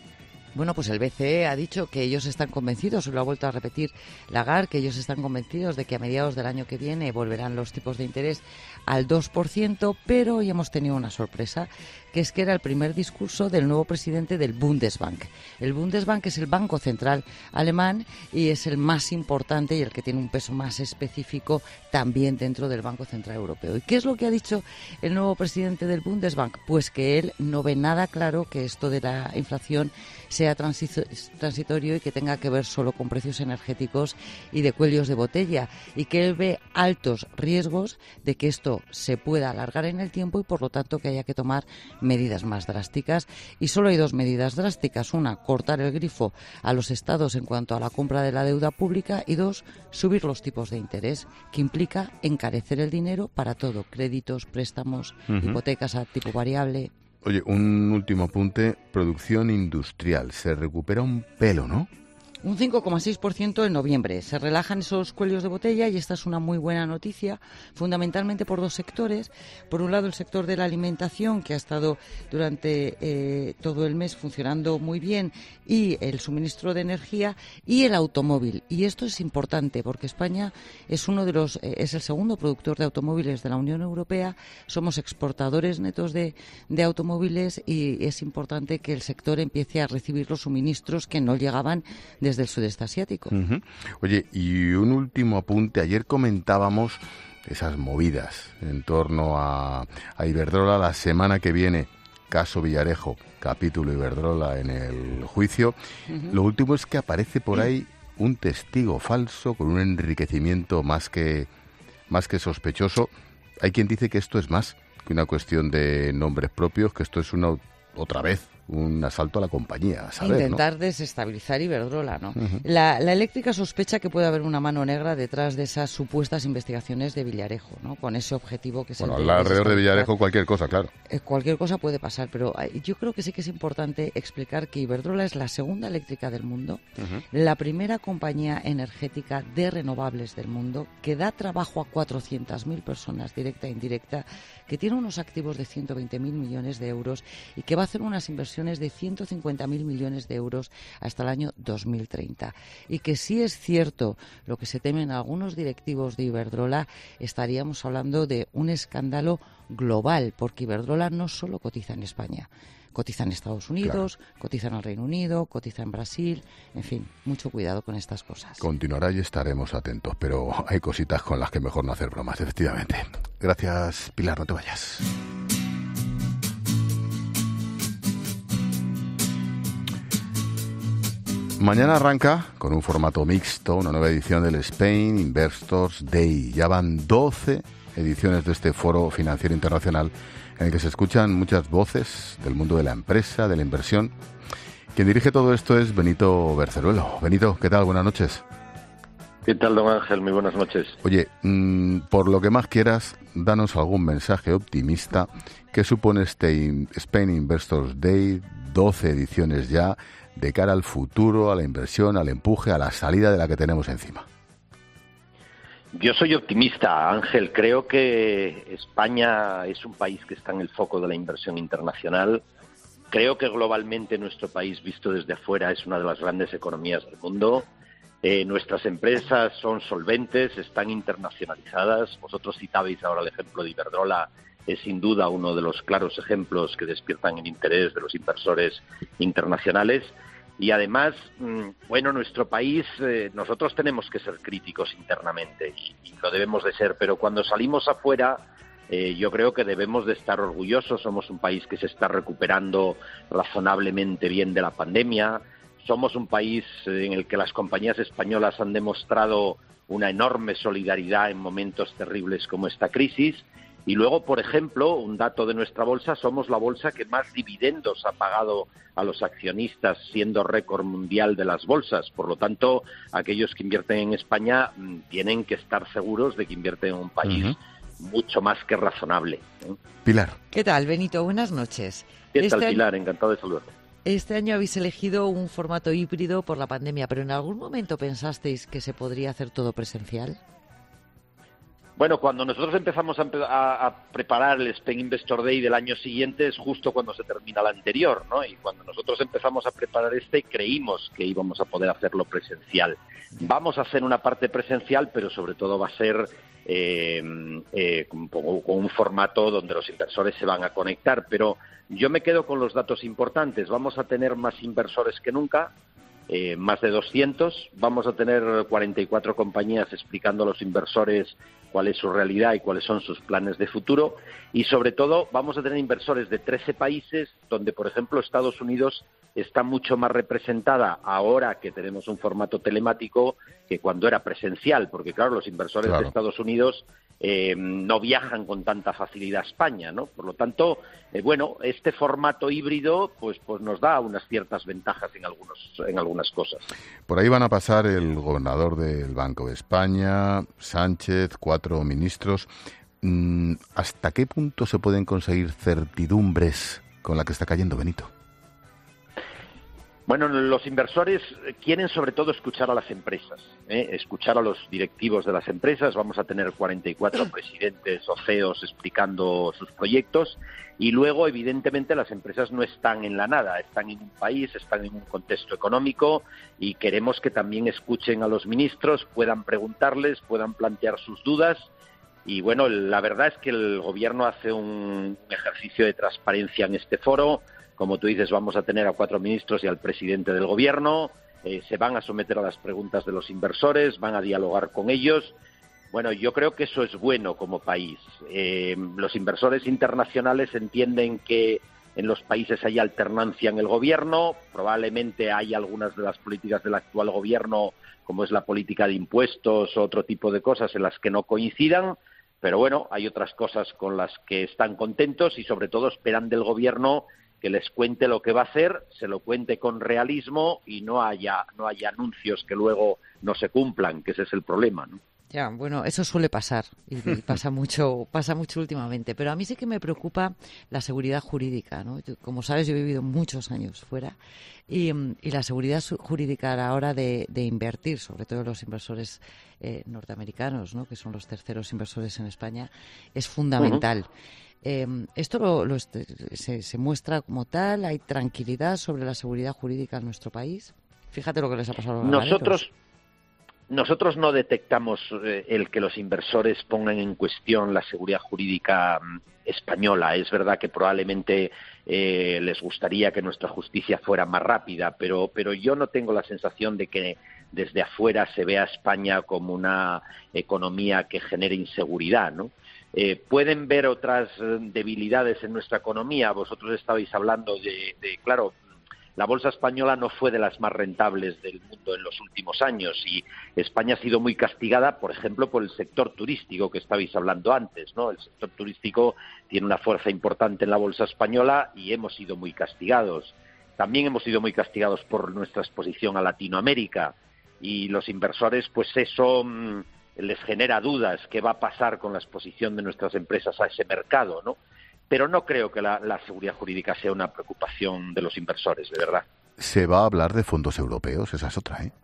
Bueno, pues el B C E ha dicho que ellos están convencidos, y lo ha vuelto a repetir Lagarde, que ellos están convencidos de que a mediados del año que viene volverán los tipos de interés al dos por ciento, pero hoy hemos tenido una sorpresa, que es que era el primer discurso del nuevo presidente del Bundesbank. El Bundesbank es el Banco Central alemán y es el más importante y el que tiene un peso más específico también dentro del Banco Central Europeo. ¿Y qué es lo que ha dicho el nuevo presidente del Bundesbank? Pues que él no ve nada claro que esto de la inflación sea transitorio y que tenga que ver solo con precios energéticos y de cuellos de botella, y que él ve altos riesgos de que esto se pueda alargar en el tiempo y por lo tanto que haya que tomar medidas más drásticas. Y solo hay dos medidas drásticas: una, cortar el grifo a los estados en cuanto a la compra de la deuda pública, y dos, subir los tipos de interés, que implica encarecer el dinero para todo: créditos, préstamos, uh-huh. hipotecas a tipo variable. Oye, un último apunte: producción industrial se recupera un pelo, ¿no? Un cinco coma seis por ciento en noviembre. Se relajan esos cuellos de botella y esta es una muy buena noticia, fundamentalmente por dos sectores. Por un lado, el sector de la alimentación, que ha estado durante eh, todo el mes funcionando muy bien, y el suministro de energía, y el automóvil. Y esto es importante porque España es uno de los eh, es el segundo productor de automóviles de la Unión Europea. Somos exportadores netos de, de automóviles y es importante que el sector empiece a recibir los suministros que no llegaban de desde el sudeste asiático. Uh-huh. Oye, y un último apunte. Ayer comentábamos esas movidas en torno a, a Iberdrola. La semana que viene, caso Villarejo, capítulo Iberdrola en el juicio. Uh-huh. Lo último es que aparece por ahí un testigo falso con un enriquecimiento más que, más que sospechoso. Hay quien dice que esto es más que una cuestión de nombres propios, que esto es una otra vez un asalto a la compañía, a saber, intentar ¿no? desestabilizar Iberdrola, ¿no? Uh-huh. La, la eléctrica sospecha que puede haber una mano negra detrás de esas supuestas investigaciones de Villarejo, ¿no? Con ese objetivo que es bueno, el de alrededor de Villarejo cualquier cosa, claro. Eh, cualquier cosa puede pasar, pero eh, yo creo que sí que es importante explicar que Iberdrola es la segunda eléctrica del mundo, uh-huh. la primera compañía energética de renovables del mundo, que da trabajo a cuatrocientas mil personas, directa e indirecta, que tiene unos activos de ciento veinte mil millones de euros y que va a hacer unas inversiones de ciento cincuenta mil millones de euros hasta el año dos mil treinta. Y que si es cierto lo que se temen algunos directivos de Iberdrola, estaríamos hablando de un escándalo global, porque Iberdrola no solo cotiza en España, cotiza en Estados Unidos, claro. cotiza en el Reino Unido, cotiza en Brasil, en fin, mucho cuidado con estas cosas. Continuará y estaremos atentos, pero hay cositas con las que mejor no hacer bromas, efectivamente. Gracias, Pilar, no te vayas. Mañana arranca con un formato mixto una nueva edición del Spain Investors Day. Ya van doce ediciones de este foro financiero internacional en el que se escuchan muchas voces del mundo de la empresa, de la inversión. Quien dirige todo esto es Benito Berceruelo. Benito, ¿qué tal? Buenas noches. ¿Qué tal, don Ángel? Muy buenas noches. Oye, mmm, por lo que más quieras, danos algún mensaje optimista. ¿Qué supone este Spain Investors Day? doce ediciones ya, de cara al futuro, a la inversión, al empuje, a la salida de la que tenemos encima. Yo soy optimista, Ángel. Creo que España es un país que está en el foco de la inversión internacional. Creo que globalmente nuestro país, visto desde afuera, es una de las grandes economías del mundo. Eh, nuestras empresas son solventes, están internacionalizadas. Vosotros citabais ahora el ejemplo de Iberdrola. Es sin duda uno de los claros ejemplos que despiertan el interés de los inversores internacionales. Y además, bueno, nuestro país, eh, nosotros tenemos que ser críticos internamente y, y lo debemos de ser, pero cuando salimos afuera, eh, yo creo que debemos de estar orgullosos. Somos un país que se está recuperando razonablemente bien de la pandemia. Somos un país en el que las compañías españolas han demostrado una enorme solidaridad en momentos terribles como esta crisis. Y luego, por ejemplo, un dato de nuestra bolsa, somos la bolsa que más dividendos ha pagado a los accionistas, siendo récord mundial de las bolsas. Por lo tanto, aquellos que invierten en España mmm, tienen que estar seguros de que invierten en un país uh-huh. mucho más que razonable. ¿eh? Pilar. ¿Qué tal, Benito? Buenas noches. ¿Qué este tal, año... Pilar? Encantado de saludarte. Este año habéis elegido un formato híbrido por la pandemia, pero ¿en algún momento pensasteis que se podría hacer todo presencial? Bueno, cuando nosotros empezamos a, a, a preparar el Spain Investor Day del año siguiente es justo cuando se termina el anterior, ¿no? Y cuando nosotros empezamos a preparar este, creímos que íbamos a poder hacerlo presencial. Vamos a hacer una parte presencial, pero sobre todo va a ser eh, eh, con, con un formato donde los inversores se van a conectar. Pero yo me quedo con los datos importantes. Vamos a tener más inversores que nunca. Eh, más de doscientos, vamos a tener cuarenta y cuatro compañías explicando a los inversores cuál es su realidad y cuáles son sus planes de futuro, y sobre todo vamos a tener inversores de trece países donde, por ejemplo, Estados Unidos está mucho más representada ahora que tenemos un formato telemático que cuando era presencial, porque claro, los inversores claro. de Estados Unidos eh, no viajan con tanta facilidad a España, ¿no? Por lo tanto, eh, bueno, este formato híbrido pues pues nos da unas ciertas ventajas en algunos en algunas cosas. Por ahí van a pasar el gobernador del Banco de España, Sánchez, cuatro ministros. ¿Hasta qué punto se pueden conseguir certidumbres con la que está cayendo Benito? Bueno, los inversores quieren sobre todo escuchar a las empresas, ¿eh? escuchar a los directivos de las empresas. Vamos a tener cuarenta y cuatro presidentes o C E Os explicando sus proyectos y luego, evidentemente, las empresas no están en la nada, están en un país, están en un contexto económico y queremos que también escuchen a los ministros, puedan preguntarles, puedan plantear sus dudas. Y bueno, la verdad es que el Gobierno hace un ejercicio de transparencia en este foro. Como tú dices, vamos a tener a cuatro ministros y al presidente del Gobierno. Eh, se van a someter a las preguntas de los inversores, van a dialogar con ellos. Bueno, yo creo que eso es bueno como país. Eh, los inversores internacionales entienden que en los países hay alternancia en el Gobierno. Probablemente hay algunas de las políticas del actual Gobierno, como es la política de impuestos o otro tipo de cosas, en las que no coincidan. Pero bueno, hay otras cosas con las que están contentos y sobre todo esperan del Gobierno que les cuente lo que va a hacer, se lo cuente con realismo y no haya no haya anuncios que luego no se cumplan, que ese es el problema, ¿no? Ya, bueno, eso suele pasar y, y pasa mucho pasa mucho últimamente, pero a mí sí que me preocupa la seguridad jurídica, ¿no? Yo, como sabes, yo he vivido muchos años fuera y, y la seguridad jurídica a la hora de, de invertir, sobre todo los inversores eh, norteamericanos, ¿no? Que son los terceros inversores en España, es fundamental. Uh-huh. Eh, esto lo, lo, se, se muestra como tal, hay tranquilidad sobre la seguridad jurídica en nuestro país. Fíjate lo que les ha pasado a los nosotros ganaderos. Nosotros no detectamos eh, el que los inversores pongan en cuestión la seguridad jurídica mm, española. Es verdad que probablemente eh, les gustaría que nuestra justicia fuera más rápida, pero, pero yo no tengo la sensación de que desde afuera se vea a España como una economía que genere inseguridad, ¿no? Eh, pueden ver otras eh, debilidades en nuestra economía. Vosotros estabais hablando de, de, claro, la bolsa española no fue de las más rentables del mundo en los últimos años y España ha sido muy castigada, por ejemplo, por el sector turístico que estabais hablando antes, ¿no? El sector turístico tiene una fuerza importante en la bolsa española y hemos sido muy castigados. También hemos sido muy castigados por nuestra exposición a Latinoamérica y los inversores, pues eso mmm, les genera dudas, qué va a pasar con la exposición de nuestras empresas a ese mercado, ¿no? Pero no creo que la, la seguridad jurídica sea una preocupación de los inversores, de verdad. ¿Se va a hablar de fondos europeos? Esa es otra, ¿eh?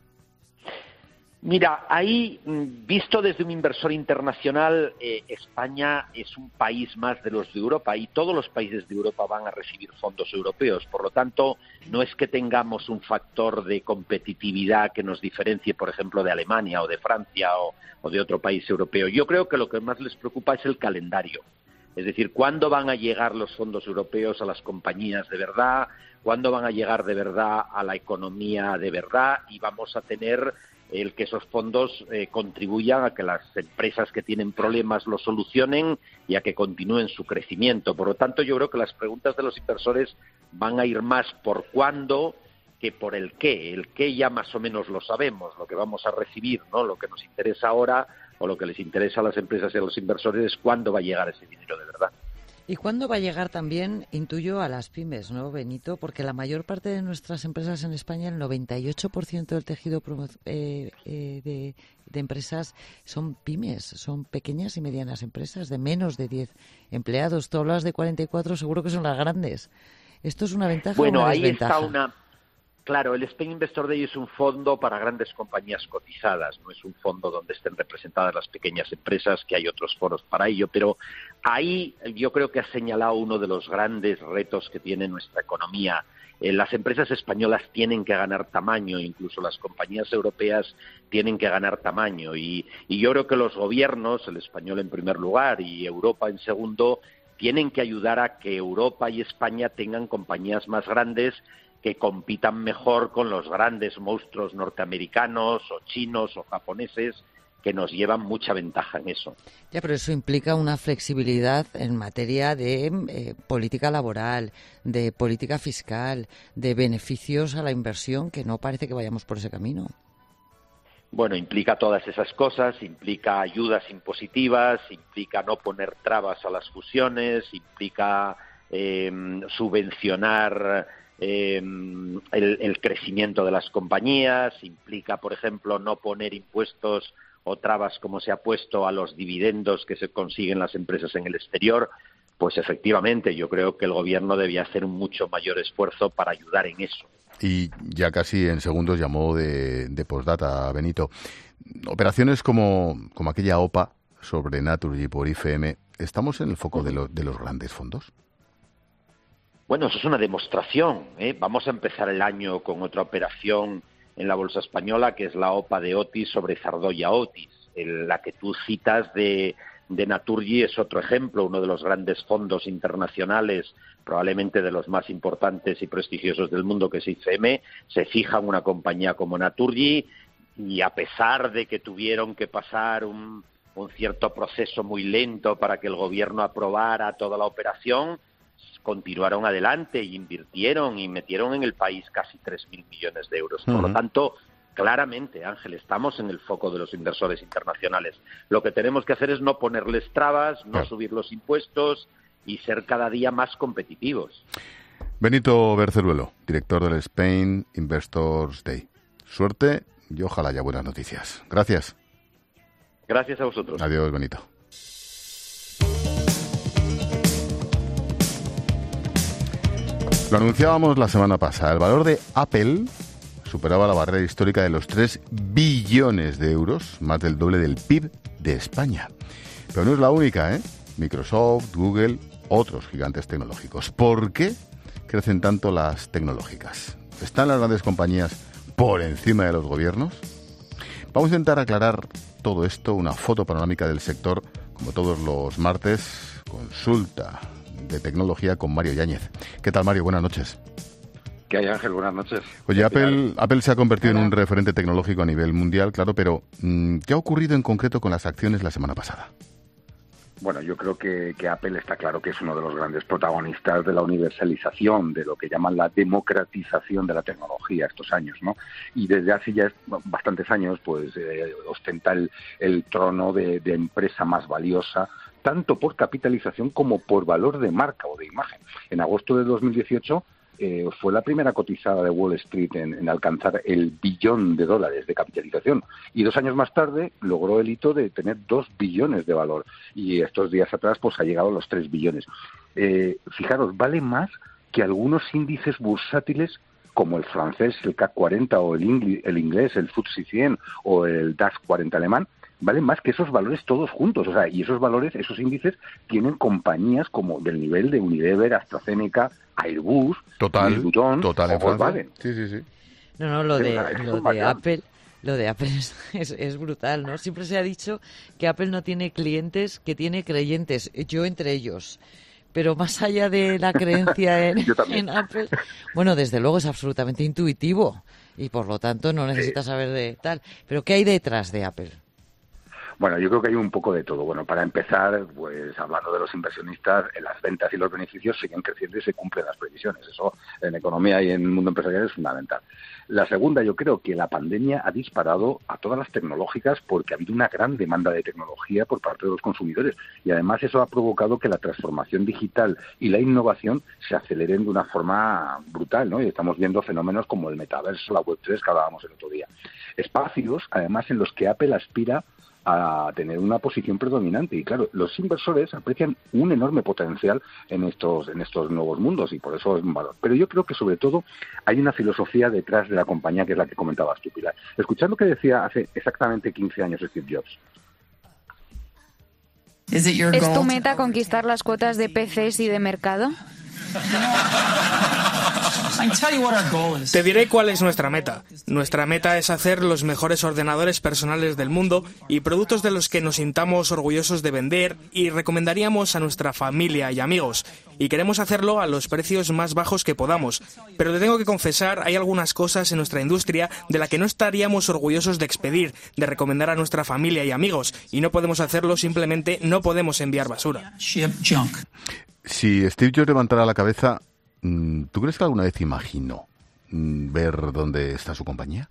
Mira, ahí, visto desde un inversor internacional, eh, España es un país más de los de Europa y todos los países de Europa van a recibir fondos europeos. Por lo tanto, no es que tengamos un factor de competitividad que nos diferencie, por ejemplo, de Alemania o de Francia o, o de otro país europeo. Yo creo que lo que más les preocupa es el calendario. Es decir, ¿cuándo van a llegar los fondos europeos a las compañías de verdad? ¿Cuándo van a llegar de verdad a la economía de verdad? Y vamos a tener el que esos fondos eh, contribuyan a que las empresas que tienen problemas los solucionen y a que continúen su crecimiento. Por lo tanto, yo creo que las preguntas de los inversores van a ir más por cuándo que por el qué. El qué ya más o menos lo sabemos, lo que vamos a recibir, ¿no? Lo que nos interesa ahora o lo que les interesa a las empresas y a los inversores es cuándo va a llegar ese dinero de verdad. ¿Y cuándo va a llegar también, intuyo, a las pymes, ¿no, Benito? Porque la mayor parte de nuestras empresas en España, el noventa y ocho por ciento del tejido eh, eh, de, de empresas son pymes, son pequeñas y medianas empresas de menos de diez empleados. Tú hablas de cuarenta y cuatro, seguro que son las grandes. ¿Esto es una ventaja bueno, o una ahí desventaja? Está una... Claro, el Spain Investor Day es un fondo para grandes compañías cotizadas, no es un fondo donde estén representadas las pequeñas empresas, que hay otros foros para ello, pero ahí yo creo que ha señalado uno de los grandes retos que tiene nuestra economía. Eh, las empresas españolas tienen que ganar tamaño, incluso las compañías europeas tienen que ganar tamaño, y, y yo creo que los gobiernos, el español en primer lugar y Europa en segundo, tienen que ayudar a que Europa y España tengan compañías más grandes que compitan mejor con los grandes monstruos norteamericanos o chinos o japoneses, que nos llevan mucha ventaja en eso. Ya, pero eso implica una flexibilidad en materia de eh, política laboral, de política fiscal, de beneficios a la inversión, que no parece que vayamos por ese camino. Bueno, implica todas esas cosas, implica ayudas impositivas, implica no poner trabas a las fusiones, implica eh, subvencionar eh, el, el crecimiento de las compañías, implica, por ejemplo, no poner impuestos o trabas como se ha puesto a los dividendos que se consiguen las empresas en el exterior. Pues efectivamente, yo creo que el gobierno debía hacer un mucho mayor esfuerzo para ayudar en eso. Y ya casi en segundos llamó de, de postdata, Benito. Operaciones como, como aquella O P A sobre Naturgy por I F M, ¿estamos en el foco de, lo, de los grandes fondos? Bueno, eso es una demostración, ¿eh? Vamos a empezar el año con otra operación en la bolsa española, que es la O P A de Otis sobre Zardoya Otis. El, la que tú citas de, de Naturgy es otro ejemplo, uno de los grandes fondos internacionales, probablemente de los más importantes y prestigiosos del mundo, que es I F M, se fija en una compañía como Naturgy, y a pesar de que tuvieron que pasar un, un cierto proceso muy lento para que el gobierno aprobara toda la operación, continuaron adelante y invirtieron y metieron en el país casi tres mil millones de euros. Por uh-huh. lo tanto, claramente, Ángel, estamos en el foco de los inversores internacionales. Lo que tenemos que hacer es no ponerles trabas, no uh-huh. subir los impuestos y ser cada día más competitivos. Benito Berceruelo, director del Spain Investors Day. Suerte y ojalá haya buenas noticias. Gracias. Gracias a vosotros. Adiós, Benito. Lo anunciábamos la semana pasada. El valor de Apple superaba la barrera histórica de los tres billones de euros, más del doble del P I B de España. Pero no es la única, ¿eh? Microsoft, Google, otros gigantes tecnológicos. ¿Por qué crecen tanto las tecnológicas? ¿Están las grandes compañías por encima de los gobiernos? Vamos a intentar aclarar todo esto, una foto panorámica del sector, como todos los martes, consulta de tecnología con Mario Yáñez. ¿Qué tal, Mario? Buenas noches. ¿Qué hay, Ángel? Buenas noches. Oye, Apple, Apple se ha convertido en un referente tecnológico a nivel mundial, claro, pero ¿qué ha ocurrido en concreto con las acciones la semana pasada? Bueno, yo creo que, que Apple está claro que es uno de los grandes protagonistas de la universalización, de lo que llaman la democratización de la tecnología estos años, ¿no? Y desde hace ya bastantes años, pues, eh, ostenta el, el trono de, de empresa más valiosa, tanto por capitalización como por valor de marca o de imagen. En agosto de dos mil dieciocho eh, fue la primera cotizada de Wall Street en, en alcanzar el billón de dólares de capitalización. Y dos años más tarde logró el hito de tener dos billones de valor. Y estos días atrás pues ha llegado a los tres billones. Eh, fijaros, vale más que algunos índices bursátiles como el francés, el C A C cuarenta, o el, ingl- el inglés, el F T S E cien, o el DAX cuarenta alemán, valen más que esos valores todos juntos. O sea, y esos valores, esos índices, tienen compañías como del nivel de Unilever, AstraZeneca, Airbus, Total, Louis Vuitton, total en Francia. Valen. Sí, sí, sí. No, no, lo Sí, de, o sea, lo de Apple... Lo de Apple es, es, es brutal, ¿no? Siempre se ha dicho que Apple no tiene clientes, que tiene creyentes, yo entre ellos. Pero más allá de la creencia en, en Apple, bueno, desde luego es absolutamente intuitivo y por lo tanto no necesita saber de tal. Pero ¿qué hay detrás de Apple? Bueno, yo creo que hay un poco de todo. Bueno, para empezar, pues hablando de los inversionistas, las ventas y los beneficios siguen creciendo y se cumplen las previsiones. Eso en economía y en el mundo empresarial es fundamental. La segunda, yo creo que la pandemia ha disparado a todas las tecnológicas porque ha habido una gran demanda de tecnología por parte de los consumidores y además eso ha provocado que la transformación digital y la innovación se aceleren de una forma brutal, ¿no? Y estamos viendo fenómenos como el metaverso, la web tres que hablábamos el otro día. Espacios, además, en los que Apple aspira a tener una posición predominante. Y claro, los inversores aprecian un enorme potencial en estos en estos nuevos mundos y por eso es un valor. Pero yo creo que sobre todo hay una filosofía detrás de la compañía que es la que comentabas tú, Pilar. Escuchad lo que decía hace exactamente quince años Steve Jobs. ¿Es tu meta conquistar las cuotas de P Cs y de mercado? Te diré cuál es nuestra meta. Nuestra meta es hacer los mejores ordenadores personales del mundo y productos de los que nos sintamos orgullosos de vender y recomendaríamos a nuestra familia y amigos. Y queremos hacerlo a los precios más bajos que podamos. Pero te tengo que confesar, hay algunas cosas en nuestra industria de las que no estaríamos orgullosos de expedir, de recomendar a nuestra familia y amigos. Y no podemos hacerlo, simplemente no podemos enviar basura. Si Steve Jobs levantara la cabeza, ¿tú crees que alguna vez imaginó ver dónde está su compañía?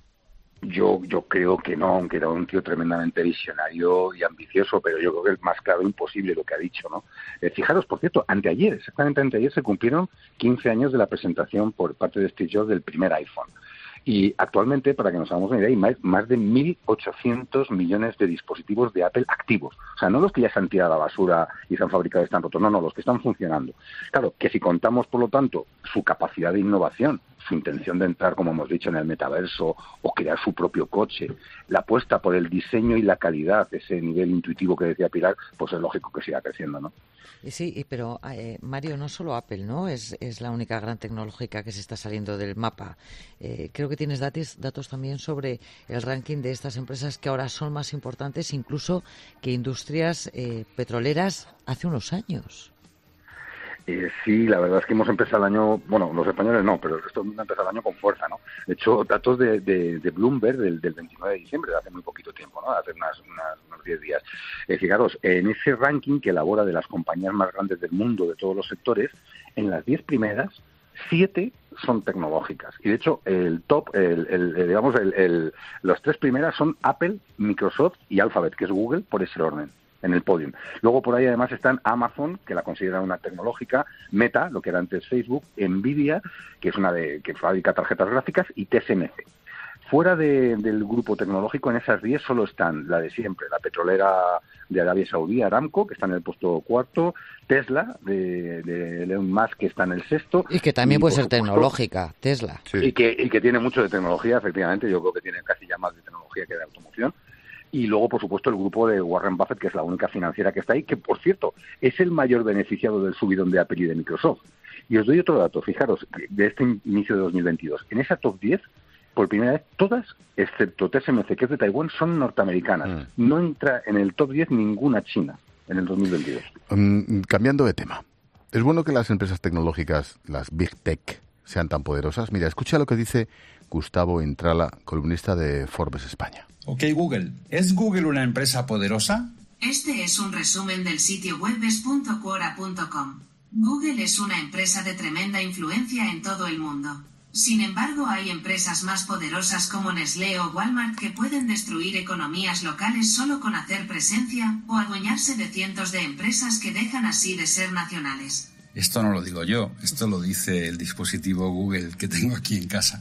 Yo yo creo que no, aunque era un tío tremendamente visionario y ambicioso, pero yo creo que es más claro imposible lo que ha dicho, ¿no? Eh, fijaros, por cierto, anteayer, exactamente anteayer, se cumplieron quince años de la presentación por parte de Steve Jobs del primer iPhone. Y actualmente, para que nos hagamos una idea, hay más, más de mil ochocientos millones de dispositivos de Apple activos. O sea, no los que ya se han tirado a la basura y se han fabricado y están rotos, no, no, los que están funcionando. Claro, que si contamos, por lo tanto, su capacidad de innovación, su intención de entrar, como hemos dicho, en el metaverso o crear su propio coche, la apuesta por el diseño y la calidad, ese nivel intuitivo que decía Pilar, pues es lógico que siga creciendo, ¿no? Sí, pero eh, Mario, no solo Apple, ¿no? Es, es la única gran tecnológica que se está saliendo del mapa. Eh, creo que tienes datos, datos también sobre el ranking de estas empresas que ahora son más importantes incluso que industrias eh, petroleras hace unos años. Eh, sí, la verdad es que hemos empezado el año, bueno, los españoles no, pero el resto del mundo ha empezado el año con fuerza, ¿no? De hecho, datos de, de, de Bloomberg del, del veintinueve de diciembre, de hace muy poquito tiempo, ¿no? Hace unas, unas, unos diez días. Eh, fijaros, en ese ranking que elabora de las compañías más grandes del mundo, de todos los sectores, en las diez primeras, siete son tecnológicas. Y de hecho, el top, el, el, el digamos, el, el, las tres primeras son Apple, Microsoft y Alphabet, que es Google, por ese orden, en el podium. Luego por ahí además están Amazon, que la consideran una tecnológica, Meta, lo que era antes Facebook, Nvidia, que es una de que fabrica tarjetas gráficas, y T S M C. Fuera de, del grupo tecnológico, en esas diez solo están la de siempre, la petrolera de Arabia Saudí, Aramco, que está en el puesto cuarto, Tesla, de, de Elon Musk, que está en el sexto. Y que también y, puede ser supuesto, tecnológica, Tesla. Sí. Y, que, y que tiene mucho de tecnología, efectivamente, yo creo que tiene casi ya más de tecnología que de automoción. Y luego, por supuesto, el grupo de Warren Buffett, que es la única financiera que está ahí, que, por cierto, es el mayor beneficiado del subidón de Apple y de Microsoft. Y os doy otro dato, fijaros, de este inicio de dos mil veintidós. En esa top diez, por primera vez, todas, excepto T S M C, que es de Taiwán, son norteamericanas. Mm. No entra en el top diez ninguna china en el dos mil veintidós. Um, cambiando de tema, ¿es bueno que las empresas tecnológicas, las Big Tech, sean tan poderosas? Mira, escucha lo que dice Gustavo Intrala, columnista de Forbes España. Ok, Google. ¿Es Google una empresa poderosa? Este es un resumen del sitio web es punto quora punto com. Google es una empresa de tremenda influencia en todo el mundo. Sin embargo, hay empresas más poderosas como Nestlé o Walmart que pueden destruir economías locales solo con hacer presencia o adueñarse de cientos de empresas que dejan así de ser nacionales. Esto no lo digo yo, esto lo dice el dispositivo Google que tengo aquí en casa.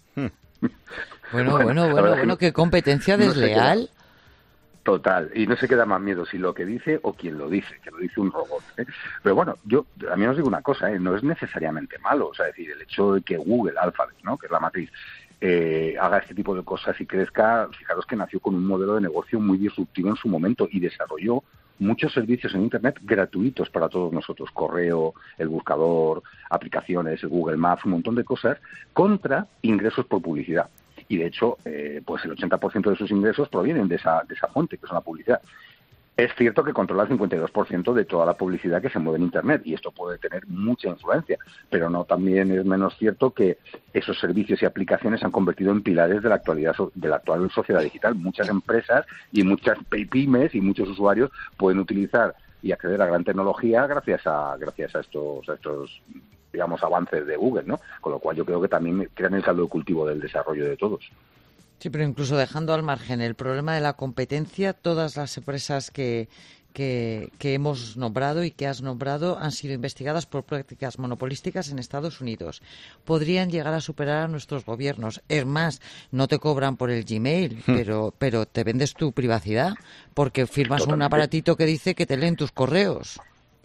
Bueno, bueno, bueno, bueno, qué competencia desleal. Total, y no se queda más miedo si lo que dice o quien lo dice, que lo dice un robot, ¿eh? Pero bueno, yo a mí os digo una cosa, ¿eh? No es necesariamente malo, o sea, decir, el hecho de que Google, Alphabet, ¿no?, que es la matriz, eh, haga este tipo de cosas y crezca, fijaros que nació con un modelo de negocio muy disruptivo en su momento y desarrolló muchos servicios en Internet gratuitos para todos nosotros, correo, el buscador, aplicaciones, el Google Maps, un montón de cosas, contra ingresos por publicidad. Y de hecho, eh, pues el ochenta por ciento de sus ingresos provienen de esa, de esa fuente, que es la publicidad. Es cierto que controla el cincuenta y dos por ciento de toda la publicidad que se mueve en Internet, y esto puede tener mucha influencia, pero no también es menos cierto que esos servicios y aplicaciones se han convertido en pilares de la actualidad de la actual sociedad digital. Muchas empresas y muchas pymes y muchos usuarios pueden utilizar y acceder a gran tecnología gracias a gracias a estos a estos digamos, avances de Google, ¿no? Con lo cual yo creo que también crean el caldo de cultivo del desarrollo de todos. Sí, pero incluso dejando al margen el problema de la competencia, todas las empresas que, que, que hemos nombrado y que has nombrado han sido investigadas por prácticas monopolísticas en Estados Unidos. Podrían llegar a superar a nuestros gobiernos. Es más, no te cobran por el Gmail, hmm. pero, pero te vendes tu privacidad porque firmas Totalmente. un aparatito que dice que te leen tus correos.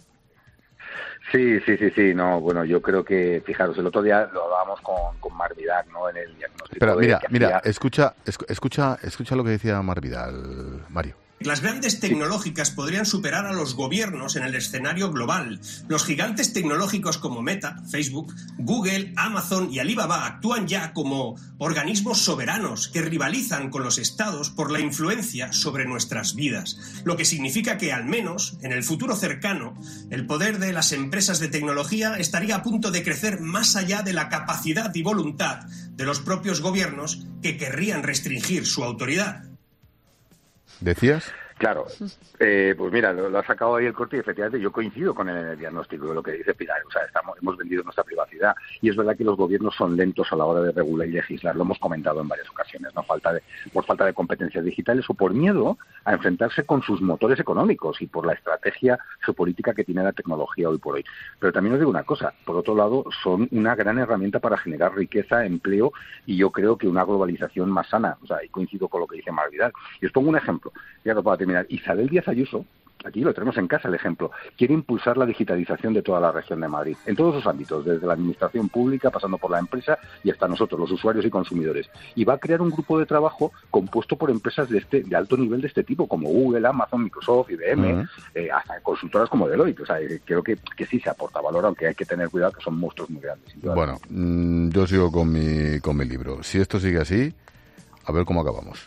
Sí, sí, sí, sí, no, bueno, yo creo que, fijaros, el otro día lo hablábamos con, con Mar Vidal, ¿no?, en el diagnóstico. Pero de mira, que mira, hacía... escucha, escucha, escucha lo que decía Mar Vidal, Mario. Las grandes tecnológicas podrían superar a los gobiernos en el escenario global. Los gigantes tecnológicos como Meta, Facebook, Google, Amazon y Alibaba actúan ya como organismos soberanos que rivalizan con los estados por la influencia sobre nuestras vidas. Lo que significa que, al menos, en el futuro cercano, el poder de las empresas de tecnología estaría a punto de crecer más allá de la capacidad y voluntad de los propios gobiernos que querrían restringir su autoridad. ¿Decías? Claro, eh, pues mira, lo, lo ha sacado ahí el corte y efectivamente yo coincido con él en el diagnóstico de lo que dice Pilar. O sea, estamos, hemos vendido nuestra privacidad y es verdad que los gobiernos son lentos a la hora de regular y legislar. Lo hemos comentado en varias ocasiones, no falta de, por falta de competencias digitales o por miedo a enfrentarse con sus motores económicos y por la estrategia geopolítica que tiene la tecnología hoy por hoy. Pero también os digo una cosa, por otro lado, son una gran herramienta para generar riqueza, empleo y yo creo que una globalización más sana. O sea, y coincido con lo que dice Mar Vidal. Y os pongo un ejemplo, ya lo puedo terminar. Isabel Díaz Ayuso, aquí lo tenemos en casa el ejemplo, quiere impulsar la digitalización de toda la región de Madrid, en todos sus ámbitos, desde la administración pública, pasando por la empresa y hasta nosotros, los usuarios y consumidores. Y va a crear un grupo de trabajo compuesto por empresas de este de alto nivel de este tipo, como Google, Amazon, Microsoft, I B M, uh-huh. eh, hasta consultoras como Deloitte. O sea, creo que, que sí se aporta valor, aunque hay que tener cuidado que son monstruos muy grandes. Bueno, mmm, yo sigo con mi, con mi libro. Si esto sigue así, a ver cómo acabamos.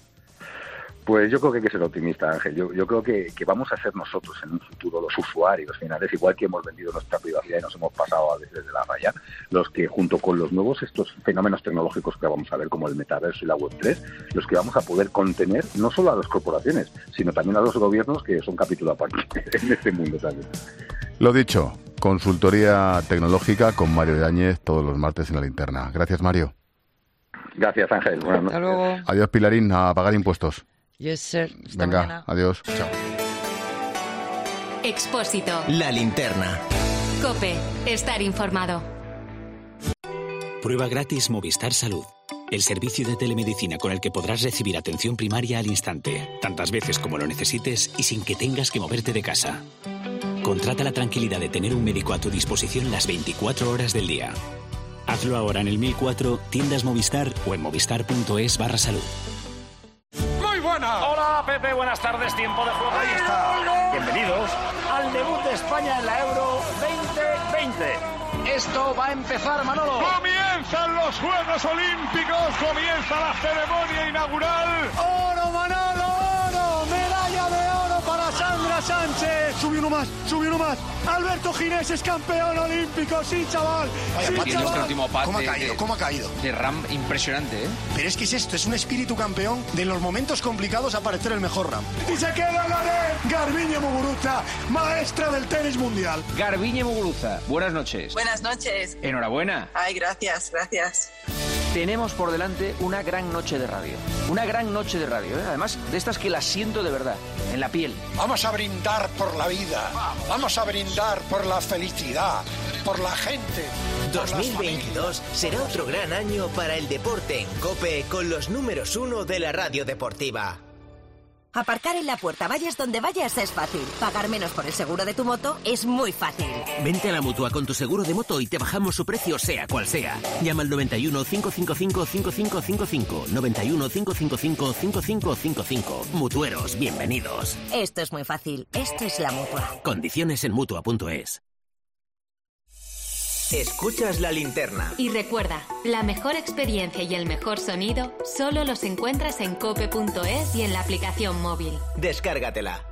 Pues yo creo que hay que ser optimista, Ángel. Yo, yo creo que, que vamos a ser nosotros en un futuro, los usuarios finales, igual que hemos vendido nuestra privacidad y nos hemos pasado a veces de la raya, los que junto con los nuevos estos fenómenos tecnológicos que vamos a ver, como el metaverso y la web tres, los que vamos a poder contener no solo a las corporaciones, sino también a los gobiernos, que son capítulo aparte en este mundo también. Lo dicho, consultoría tecnológica con Mario Yáñez todos los martes en La Linterna. Gracias, Mario. Gracias, Ángel. Buenas noches. Hasta luego. Adiós, Pilarín, a pagar impuestos. Yes, sir. Hasta Venga, mañana. adiós. Chao. Expósito. La Linterna. COPE. Estar informado. Prueba gratis Movistar Salud. El servicio de telemedicina con el que podrás recibir atención primaria al instante, tantas veces como lo necesites y sin que tengas que moverte de casa. Contrata la tranquilidad de tener un médico a tu disposición las veinticuatro horas del día. Hazlo ahora en el mil cuatro, tiendas Movistar o en movistar.es barra salud. Hola, Pepe, buenas tardes, tiempo de juego, ahí está. Bienvenidos al debut de España en la Euro veinte veinte. Esto va a empezar, Manolo. Comienzan los Juegos Olímpicos, comienza la ceremonia inaugural. ¡Oro, Manolo, oro! ¡Medalla de oro para Sandra Sánchez! Sube uno más, sube uno más. Alberto Ginés es campeón olímpico, sí, chaval. Vaya, sí, Pati, chaval. este último pase ¿Cómo ha caído? De, ¿Cómo ha caído? De Ram impresionante, ¿eh? Pero es que es esto, es un espíritu campeón de en los momentos complicados aparecer el mejor Ram. Y se queda Loret, Garbiñe Muguruza, maestra del tenis mundial. Garbiñe Muguruza, buenas noches. Buenas noches. Enhorabuena. Ay, gracias, gracias. Tenemos por delante una gran noche de radio. Una gran noche de radio, ¿eh? Además, de estas que las siento de verdad, en la piel. Vamos a brindar por la vida. Vamos a brindar por la felicidad, por la gente. dos mil veintidós será otro gran año para el deporte en COPE con los números uno de la radio deportiva. Aparcar en la puerta, vayas donde vayas, es fácil. Pagar menos por el seguro de tu moto es muy fácil. Vente a la Mutua con tu seguro de moto y te bajamos su precio sea cual sea. Llama al noventa y uno, cinco cinco cinco, cinco cinco cinco cinco. noventa y uno, cinco cinco cinco, cinco cinco cinco cinco. Mutueros, bienvenidos. Esto es muy fácil. Esto es la Mutua. Condiciones en Mutua punto es. Escuchas La Linterna. Y recuerda, la mejor experiencia y el mejor sonido solo los encuentras en cope punto es y en la aplicación móvil. Descárgatela.